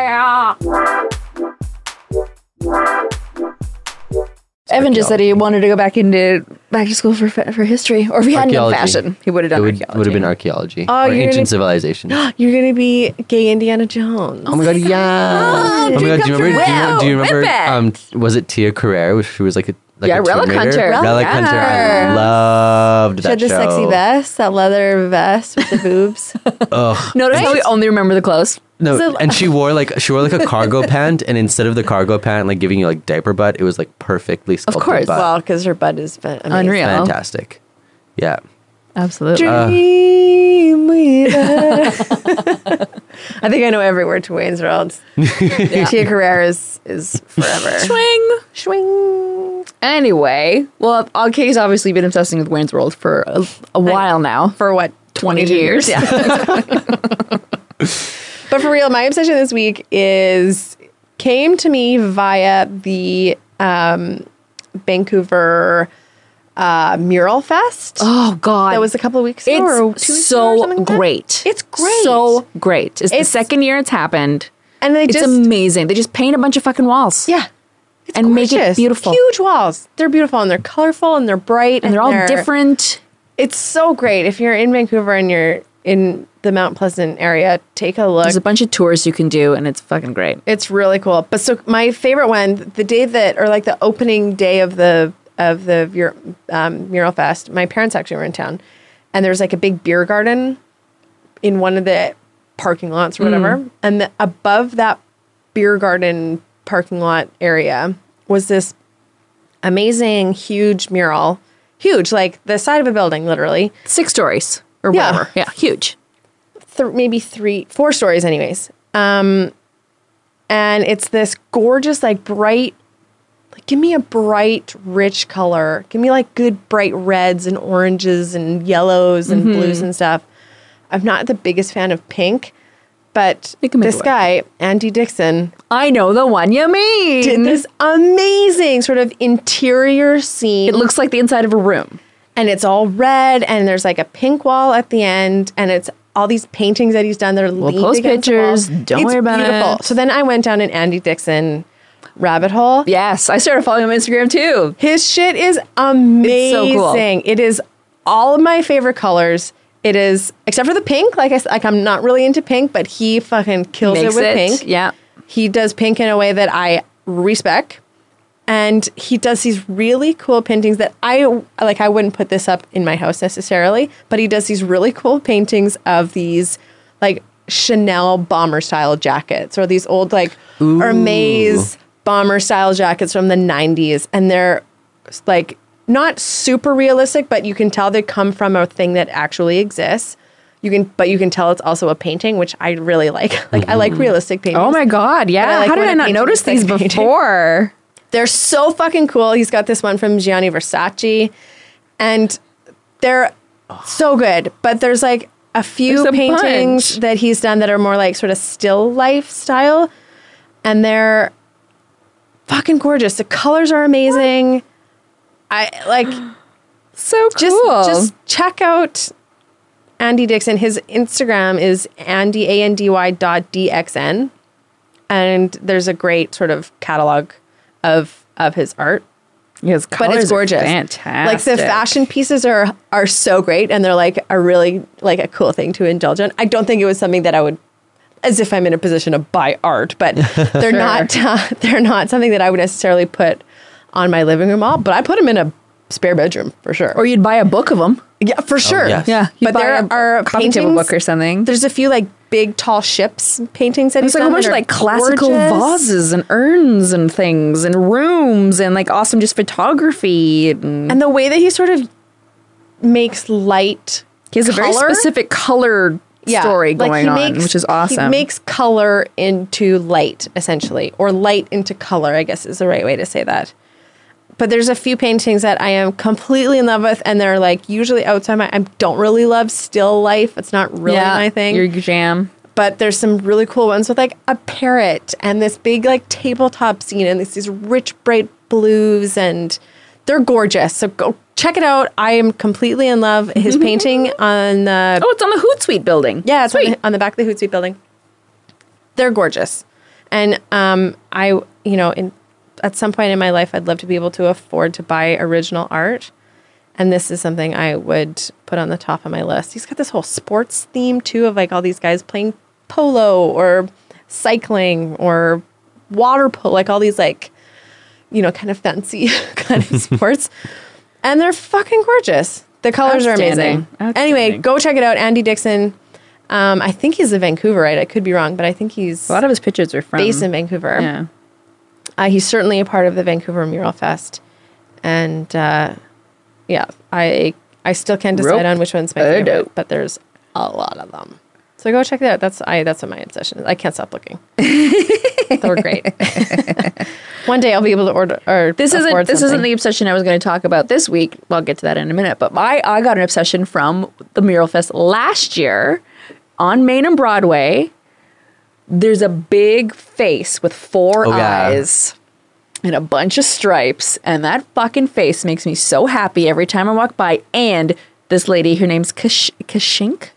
Evan just said he wanted to go back to school for history, or if he hadn't done Archaeology. fashion, he would have It done would archaeology. have been archaeology Oh, or you're ancient gonna- civilization. You're gonna be gay Indiana Jones. Oh my god, yeah! Oh my god, do you remember? Do you remember? Was it Tia Carrere? She was like a Yeah, Tomb Relic Raider? Hunter. Relic Yeah. Hunter. I loved She that had the show. sexy vest, that leather vest with the boobs. Notice how we only remember the clothes. No, So- and she wore like a cargo pant, and instead of the cargo pant like giving you like diaper butt, it was like perfectly sculpted course. butt. Well, because her butt is amazing. Unreal. Fantastic. Yeah. Absolutely. Dream with us. I think I know every word to Wayne's World. Tia Carrere is forever. Swing. Swing. Anyway, well, Katie's obviously been obsessing with Wayne's World for a while now. For what? 20 years. Yeah. But for real, my obsession this week came to me via the Vancouver Mural Fest. Oh God, That was a couple of weeks ago. or 2 it's weeks ago or so something like that. great. It's great. So great. It's the It's- second year it's happened. And they It's just amazing. They just paint a bunch of fucking walls. yeah. It's And make it gorgeous. beautiful. Huge walls. They're beautiful and they're colorful and they're bright And they're all different. It's so great. If you're in Vancouver and you're in the Mount Pleasant area, take a look. There's a bunch of tours you can do, and it's fucking great. It's really cool. But so my favorite one, the day that, or like the opening day of the Mural Fest, my parents actually were in town, and there was like a big beer garden in one of the parking lots or whatever, and above that beer garden parking lot area was this amazing huge mural, huge, like the side of a building, literally. 6 stories or Yeah. whatever. Yeah, huge. Maybe 4 stories anyways. And it's this gorgeous, like bright, like give me a bright, rich color. Give me like good bright reds and oranges and yellows and blues and stuff. I'm not the biggest fan of pink, but You can make this it work. guy, Andy Dixon, I know the one you mean. did this amazing sort of interior scene. It looks like the inside of a room. And it's all red, and there's like a pink wall at the end, and it's all these paintings that he's done. They're leaned post against the wall. pictures. Don't It's worry about beautiful. it. So then I went down an Andy Dixon rabbit hole. Yes, I started following him on Instagram too. His shit is amazing. It's so cool. It is all of my favorite colors. It is, except for the pink. Like I said, like I'm not really into pink, but he fucking kills Makes it with pink. Yeah. He does pink in a way that I respect. And he does these really cool paintings that I wouldn't put this up in my house necessarily, but he does these really cool paintings of these like Chanel bomber style jackets or these old like Hermes bomber style jackets from the 90s. And they're like not super realistic, but you can tell they come from a thing that actually exists. You can tell it's also a painting, which I really like. Like I like realistic paintings. Oh my God. Yeah. like How did when I a not painting notice is like these a painting. before? They're so fucking cool. He's got this one from Gianni Versace, and they're so good. But there's like a few There's a paintings bunch. that he's done that are more like sort of still life style, and they're fucking gorgeous. The colors are amazing. I like So cool. just check out Andy Dixon. His Instagram is andy.dxn, and there's a great sort of catalog of his art. His But colors it's gorgeous. Are fantastic. Like the fashion pieces are so great, and they're like a really like a cool thing to indulge in. I don't think it was something that I would, as if I'm in a position to buy art, but they're not something that I would necessarily put on my living room wall. But I put them in a spare bedroom for sure. Or you'd buy a book of them. Yeah, for sure. yes. Yeah. But there are coffee table paintings- book or something. There's a few like big tall ships paintings that There's he's like a done bunch that of are like classical gorgeous. vases and urns and things and rooms and like awesome just photography. And And the way that he sort of makes light he has a very color. specific color story like going he on, makes- which is awesome. He makes color into light, essentially, or light into color, I guess is the right way to say that. But there's a few paintings that I am completely in love with, and they're like usually outside my. I don't really love still life. It's not really my thing. Your jam. But there's some really cool ones with like a parrot and this big like tabletop scene and these rich bright blues, and they're gorgeous. So go check it out. I am completely in love. His painting on the Oh, it's on the Hootsuite building. yeah, it's Sweet. on the back of the Hootsuite building. They're gorgeous. And at some point in my life, I'd love to be able to afford to buy original art. And this is something I would put on the top of my list. He's got this whole sports theme too of like all these guys playing polo or cycling or water polo, like all these like, kind of fancy kind of sports. And they're fucking gorgeous. The colors are amazing. Outstanding. Anyway, go check it out. Andy Dixon. I think he's a Vancouverite. I could be wrong, but I think he's A lot of his pictures are from based in Vancouver. Yeah. He's certainly a part of the Vancouver Mural Fest. And I still can't decide on which one's my favorite, dope. but there's a lot of them. So go check that out. That's what my obsession is. I can't stop looking. They're great. One day I'll be able to order. Or This afford isn't something. the obsession I was going to talk about this week. Well, I'll get to that in a minute. But I got an obsession from the Mural Fest last year on Main and Broadway. There's a big face with four eyes and a bunch of stripes, and that fucking face makes me so happy every time I walk by. And this lady, her name's Kashink,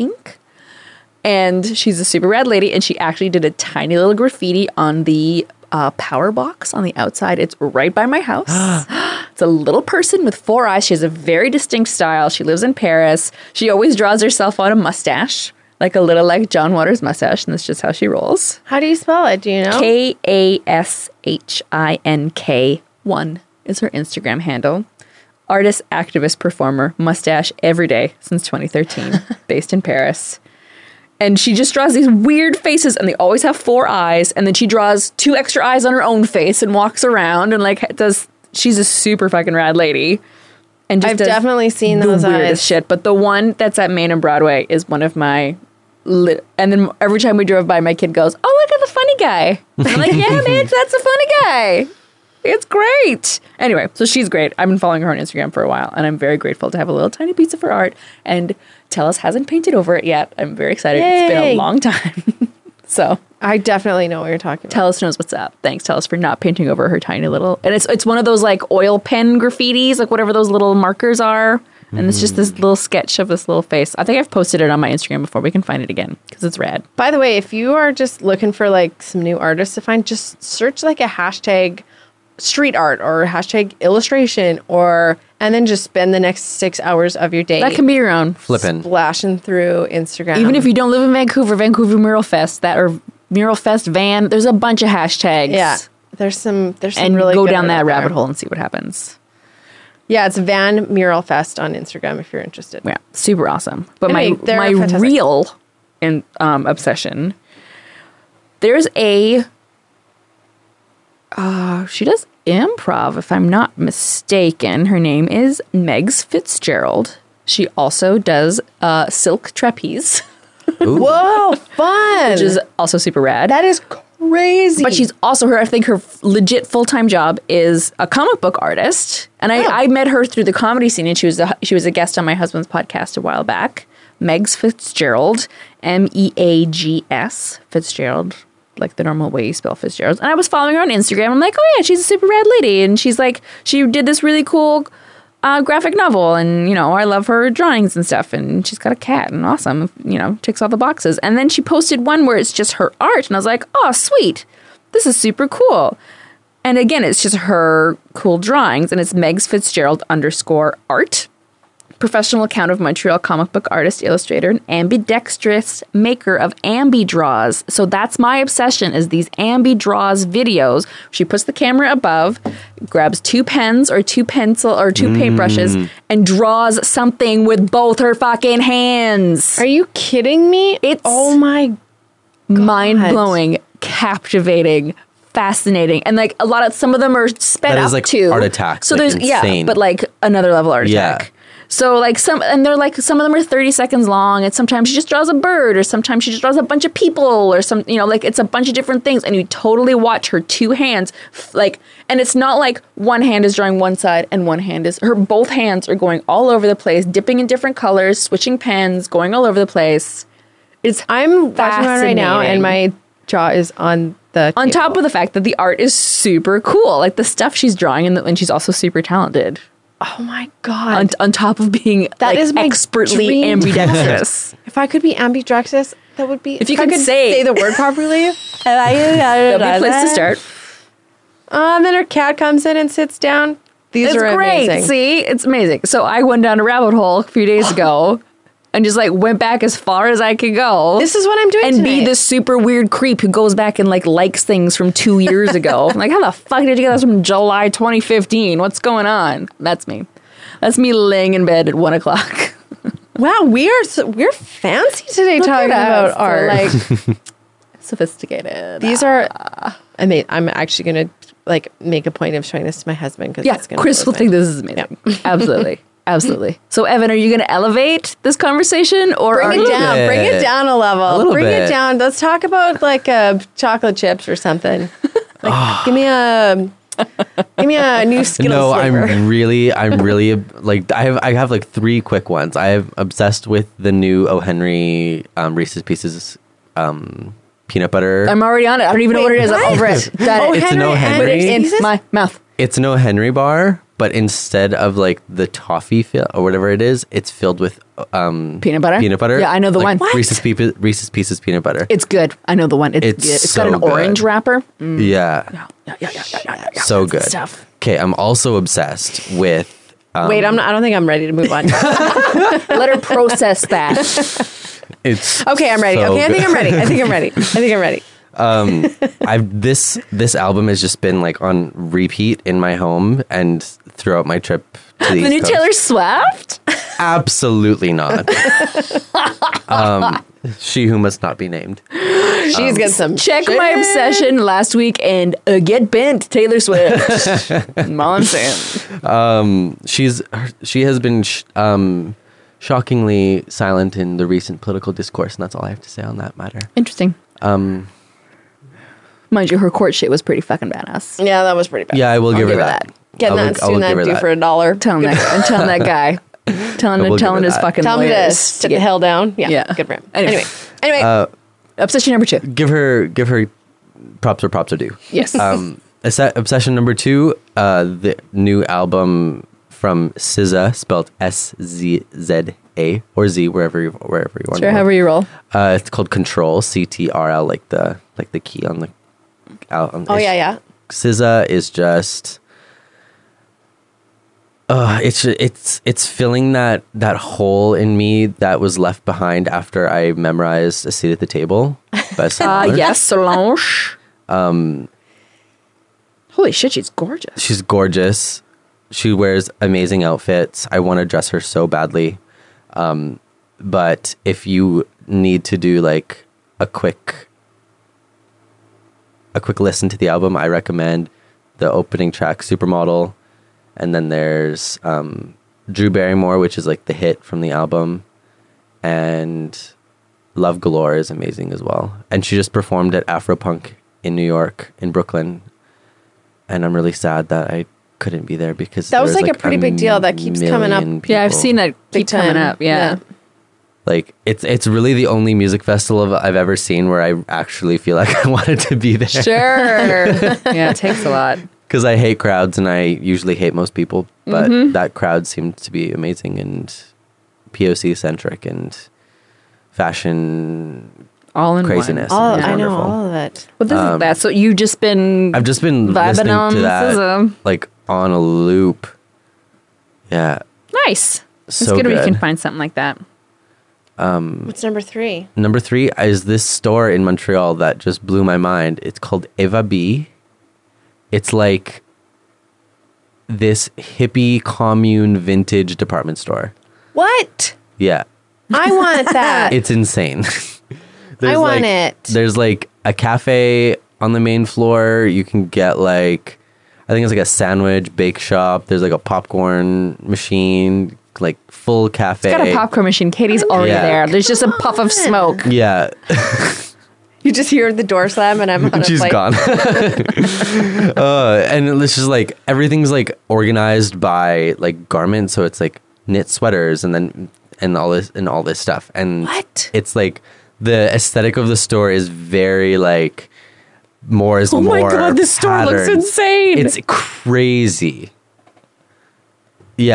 and she's a super rad lady, and she actually did a tiny little graffiti on the power box on the outside. It's right by my house. It's a little person with four eyes. She has a very distinct style. She lives in Paris. She always draws herself on a mustache, like a little like John Waters mustache, and that's just how she rolls. How do you spell it? Do you know? KASHINK1 is her Instagram handle. Artist, activist, performer, mustache every day since 2013, based in Paris. And she just draws these weird faces, and they always have four eyes. And then she draws two extra eyes on her own face and walks around and like she's a super fucking rad lady. And just I've does definitely seen the those weirdest eyes. shit. But the one that's at Main and Broadway is one of my. And then every time we drove by, my kid goes, "Oh, look at the funny guy." And I'm like, "Yeah, bitch, that's a funny guy. It's great." Anyway, so she's great. I've been following her on Instagram for a while, and I'm very grateful to have a little tiny piece of her art. And Tellus hasn't painted over it yet. I'm very excited. It's been a Yay. long time. So I definitely know what you're talking about. Tellus knows what's up. Thanks, Tellus, for not painting over her tiny little. And it's one of those like oil pen graffitis, like whatever those little markers are. And it's just this little sketch of this little face. I think I've posted it on my Instagram before. We can find it again because it's rad. By the way, if you are just looking for like some new artists to find, just search like a hashtag street art or hashtag illustration and then just spend the next 6 hours of your day That can be your own. Flippin'. splashing through Instagram. Even if you don't live in Vancouver Mural Fest, or Mural Fest van, there's a bunch of hashtags. Yeah. There's some And really go good down art that out there. rabbit hole and see what happens. Yeah, it's Van Mural Fest on Instagram if you're interested. Yeah, super awesome. But Anyway, they're my fantastic. real obsession. There's a. She does improv, if I'm not mistaken. Her name is Megs Fitzgerald. She also does silk trapeze, Whoa, fun! which is also super rad. that is crazy. But she's also I think her legit full-time job is a comic book artist. And I met her through the comedy scene, and she was a guest on my husband's podcast a while back. Megs Fitzgerald, Meags Fitzgerald, like the normal way you spell Fitzgerald. And I was following her on Instagram. I'm like, oh yeah, she's a super rad lady. And she's like, she did this really cool graphic novel, and I love her drawings and stuff, and she's got a cat, and awesome, ticks all the boxes. And then she posted one where it's just her art, and I was like, oh sweet, this is super cool. And again, it's just her cool drawings, and it's Megs Fitzgerald _art. Professional account of Montreal comic book artist, illustrator, and ambidextrous maker of ambi draws. So that's my obsession, is these ambi draws videos. She puts the camera above, grabs 2 pens or 2 pencil or 2 paintbrushes, and draws something with both her fucking hands. Are you kidding me? It's oh my mind-blowing, captivating, fascinating, and like some of them are sped That up is like too. art attack. So like, there's insane. but like another level art Yeah. attack. So like some of them are 30 seconds long, and sometimes she just draws a bird, or sometimes she just draws a bunch of people, or some like it's a bunch of different things, and you totally watch her 2 hands and it's not like one hand is drawing one side and one hand is both hands are going all over the place, dipping in different colors, switching pens, going all over the place. I'm watching one right now, fascinating. and my jaw is on the On table. top of the fact that the art is super cool, like the stuff she's drawing, and she's also super talented. Oh my god! On top of being That is my expertly dream ambidextrous. If I could be ambidextrous, that would be. If you I could say- the word properly, That'd be a place to start. And then her cat comes in and sits down. These It's are great. amazing. See, it's amazing. So I went down a rabbit hole a few days ago, and just like went back as far as I could go. This is what I'm doing and be tonight. this super weird creep who goes back and like likes things from 2 years ago. Like, how the fuck did you get this from July 2015? What's going on? That's me. That's me laying in bed at 1 o'clock. Wow, we're fancy today talking about art. like sophisticated. These are. I'm actually gonna like make a point of showing this to my husband because Yeah, Chris will think this is amazing. Absolutely. Absolutely. So, Evan, are you going to elevate this conversation, or Bring are it you down. bit. Bring it down a level. A little Bring bit. it down. Let's talk about like chocolate chips or something. Like, give me a new Skittles No, flavor. I'm really like I have like 3 quick ones. I am obsessed with the new O. Henry Reese's Pieces peanut butter. I'm already on it. I don't even know what it is. I'm over it. Got Oh, it. It's an O. and Henry. in Reese's? my mouth. It's an O. Henry bar, but instead of like the toffee or whatever it is, it's filled with Peanut butter? Peanut butter. Yeah, I know the like one. What? Reese's Pieces peanut butter. It's good. I know the one. It's It's good. It's so got an good. orange wrapper. Yeah, Yeah. so That's good. stuff. Okay, I'm also obsessed with. Wait, I don't think I'm ready to move on. Let her process that. It's Okay, I'm ready. so Okay, I think good. I'm ready. I think I'm ready. This album has just been like on repeat in my home and throughout my trip to the The East new Coast. Taylor Swift? Absolutely not. She who must not be named. She's got some Check shit. my obsession last week and get bent, Taylor Swift. All I'm saying. She has been shockingly silent in the recent political discourse, and that's all I have to say on that matter. Interesting. Mind you, her court shit was pretty fucking badass. Yeah, that was pretty bad. Yeah, I will give her give her that. Getting I will- that I will student give her that due that. for $1. Telling that guy. Telling I will give her his that. fucking Tell him to lawyers sit the hell down. Yeah, Yeah. good for him. Anyway. Anyway, Obsession number 2. Give her props where props are due. Yes. Obsession number 2, the new album from SZA, spelled SZZA or Z, wherever you want. Sure, however you roll. It's called Control, CTRL, like the key on the. oh yeah. SZA is just. It's filling that hole in me that was left behind after I memorized A Seat at the Table by Solange. Yes, Solange. Holy shit, she's gorgeous. She's gorgeous. She wears amazing outfits. I want to dress her so badly. But if you need to do like a quick listen to the album, I recommend the opening track, Supermodel. And then there's Drew Barrymore, which is like the hit from the album. And Love Galore is amazing as well. And she just performed at Afropunk in New York, in Brooklyn. And I'm really sad that I couldn't be there because That there was like a pretty big deal that keeps coming up. million Yeah, I've people. seen that Big keep coming time. up. Yeah. Like it's really the only music festival I've ever seen where I actually feel like I wanted to be there. Sure. Yeah, it takes a lot. Because I hate crowds and I usually hate most people, but that crowd seemed to be amazing and POC centric and fashion All in craziness. All, It was I know wonderful. all of it. Well, this is that. So you've just been I've just been vibing listening on to that SZA. like on a loop. Yeah, Nice. It's so good when you good. can find something like that. What's number 3? Number 3 is this store in Montreal that just blew my mind. It's called Eva B. It's like this hippie commune vintage department store. What? Yeah, I want that. it's insane. I want like, it. There's like a cafe on the main floor. You can get like, I think it's like a sandwich bake shop. There's like a popcorn machine, like full cafe. It's got a popcorn machine. Katie's already Yeah. there. There's just a puff of smoke. Yeah, You just hear the door slam and I'm on a she's flight. gone. And it's just like everything's like organized by like garments, so it's like knit sweaters and all this stuff. And What? it's like the aesthetic of the store is very like more is Oh more. my God, this store looks patterns. insane. It's crazy. Yeah.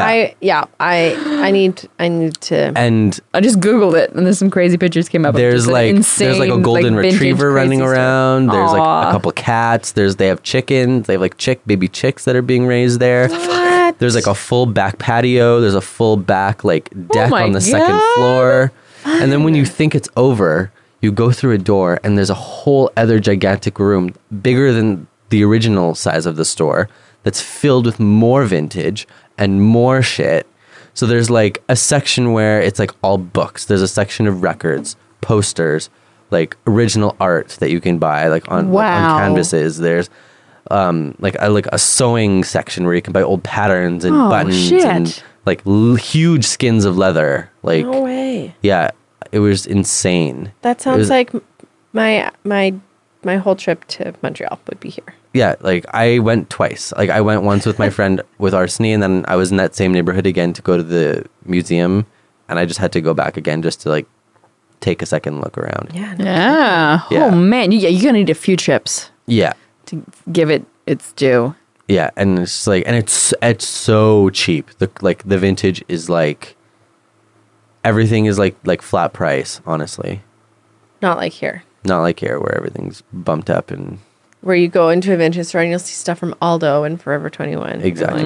I need to. and I just Googled it and there's some crazy pictures came up. of there's just an like insane, there's like a golden vintage, retriever running crazy stuff. around. There's like Aw. a couple cats. They have chickens. They have like baby chicks that are being raised there. What? There's like a full back patio. There's a full back like deck my on the second God. floor. And then when you think it's over, you go through a door and there's a whole other gigantic room bigger than the original size of the store that's filled with more vintage and more shit. So there's like a section where it's like all books. There's a section of records, posters, like original art that you can buy like on Wow. canvases. There's like a sewing section where you can buy old patterns and Oh, buttons shit. and like huge skins of leather. Like No way. yeah, it was insane. That It sounds was- like my whole trip to Montreal would be here. Yeah, like I went twice. Like I went once with my friend with Arseny, and then I was in that same neighborhood again to go to the museum, and I just had to go back again just to like take a second look around. Yeah. Yeah. Yeah. Oh man, you're gonna need a few trips Yeah, to give it its due. yeah, and it's like, and it's so cheap. The vintage is like everything is like flat price. Honestly, Not like here, not like here where everything's bumped up and where you go into a vintage store and you'll see stuff from Aldo and Forever 21. exactly.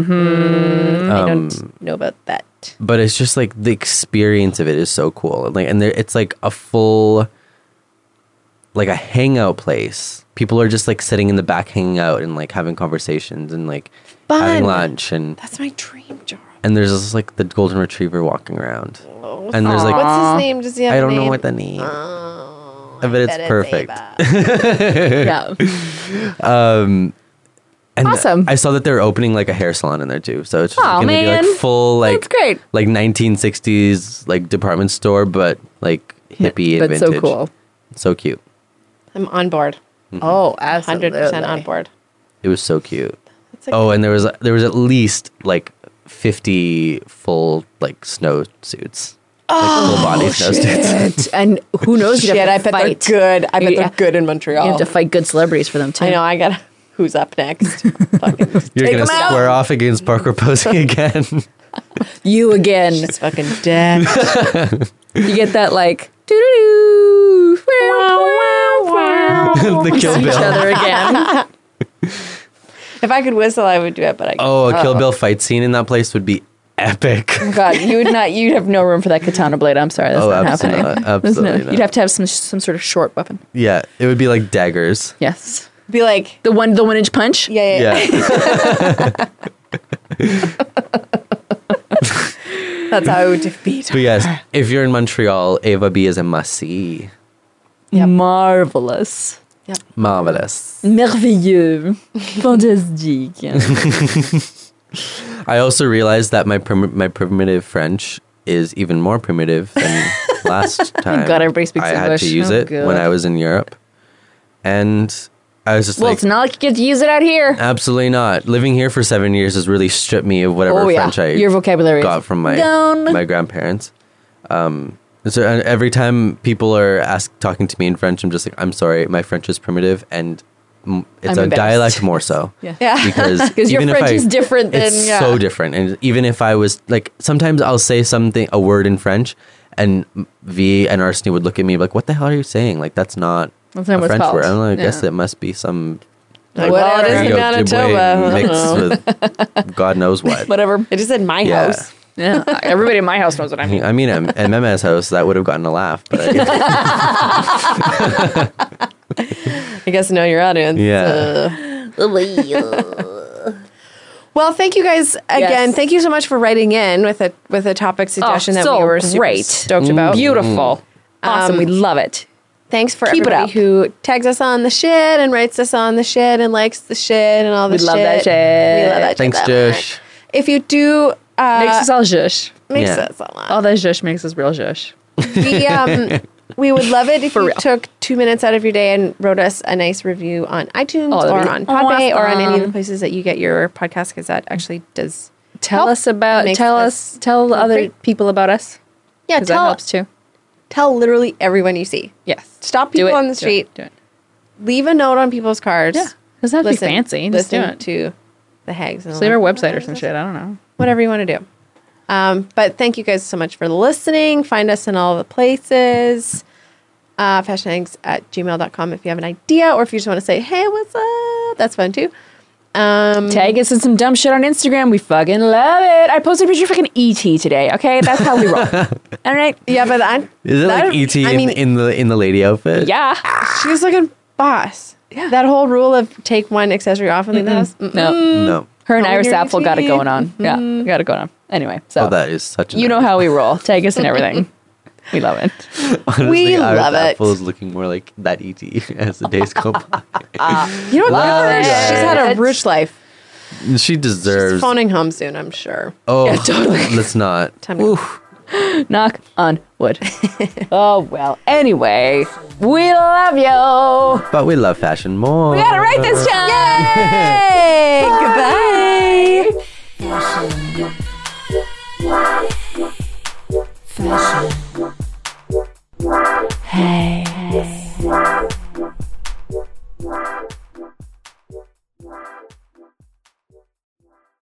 I don't know about that. But it's just like the experience of it is so cool. Like, and it's like a full, like a hangout place. People are just like sitting in the back, hanging out and like having conversations and like having Fun. lunch That's my dream job. and there's just like the golden retriever walking around. And there's like What's his name? Does he have I a don't name? know what the name. Oh, but it's bet perfect. Ava. Yeah. And Awesome. I saw that they're opening like a hair salon in there too. So it's just Aw, gonna be man. like full like That's great. like 1960s like department store, but like hippie and But vintage. so cool. So cute. I'm on board. Oh, 100% on board. It was so cute. It's like, Oh, and there was at least like 50 full like snow suits. Like full body snow suits. And who knows? shit, I bet they're good. I bet Yeah. they're good in Montreal. You have to fight good celebrities for them too. I know. I got who's up next. Fucking You're take gonna 'em out. square off against Parker Posey again. You again. It's fucking dead. You get that like doo The Kill each Bill. other again. If I could whistle, I would do it, but I Oh, a Kill Bill fight scene in that place would be epic. God, you would not. You'd have no room for that katana blade. I'm sorry, that's Oh, not absolutely happening. not. There's Absolutely not. You'd have to have some sort of short weapon. Yeah, it would be like daggers. Yes. Be like, The 1-inch punch. yeah. That's how I would defeat her. But yes, if you're in Montreal, Ava B is a must-see. Yep. Marvelous. Marvelous. Merveilleux. Fantastique. I also realized that my primitive French is even more primitive than last time. God, everybody speaks I had English. to use Oh, it God. when I was in Europe. And I was just Well, like, it's not like you get to use it out here. absolutely not. Living here for 7 years has really stripped me of whatever Oh, yeah. French I Your vocabulary is got from my gone. grandparents. So and every time people are talking to me in French, I'm just like, I'm sorry, my French is primitive, and it's I'm a embarrassed. dialect more so. Yeah. Because Your even if French I- is different than it's so different, and even if I was like, sometimes I'll say a word in French, and V and Arsene would look at me like, "What the hell are you saying? Like that's not That's not a what it's French called." word." I'm like, I guess Yeah. it must be some Like, well, it is in Ojibwe Manitoba. I don't mixed know. with God knows what. Whatever. I just said my Yeah. house. Yeah. Everybody in my house knows what I mean. I mean, at Mema's house, that would have gotten a laugh, but I guess know your audience. yeah. Well, thank you guys again. Yes. Thank you so much for writing in with a topic suggestion that so we were super great. stoked about. Beautiful. Awesome. We love it. Thanks for Keep it everybody up. who tags us on the shit and writes us on the shit and likes the shit and all the We shit. love that shit. We love that Thanks, shit. that much. Josh. If you do, Makes us all zhush. makes Yeah. us a lot. All that zhush makes us real zhush. We would love it if For you real. took 2 minutes out of your day and wrote us a nice review on iTunes Oh, that'd or be on Podbay or on any of the awesome. places that you get your podcast, because that actually does Tell help. us about, Makes tell us tell other great. people about us. Yeah, Because that helps too. tell literally everyone you see. Yes. Stop Do people it. on the street. Do it. Leave a note on people's cars. Yeah. Doesn't have to be fancy. Just do Listen it. to the hags. And Just leave our website or some shit. I don't know. Whatever you want to do. But thank you guys so much for listening. Find us in all the places. fashionhags@gmail.com if you have an idea, or if you just want to say, hey, what's up? That's fun too. Tag us in some dumb shit on Instagram. We fucking love it. I posted a picture of fucking ET today. Okay, that's how we roll. All right. Yeah, but Is it like ET in the lady outfit? Yeah. she's looking boss. Yeah. That whole rule of take one accessory off and leave the house. No. No. Her and Oh, Iris you're Apfel got it ET. going on. Yeah, we got it going on. Anyway, so Oh, that is such. you know how we roll. Tag us and everything. We love it. Honestly, We love it. Apple is looking more like that ET as the days go by. You know what? Love Good for her. it. She's had a rich life. She She's deserves. phoning home soon, I'm sure. Oh, Yeah, totally. let's not. Time to Knock on wood. Oh well. Anyway, we love you. But we love fashion more. We got it right this time. Yay! Goodbye. Fashion. Fashion.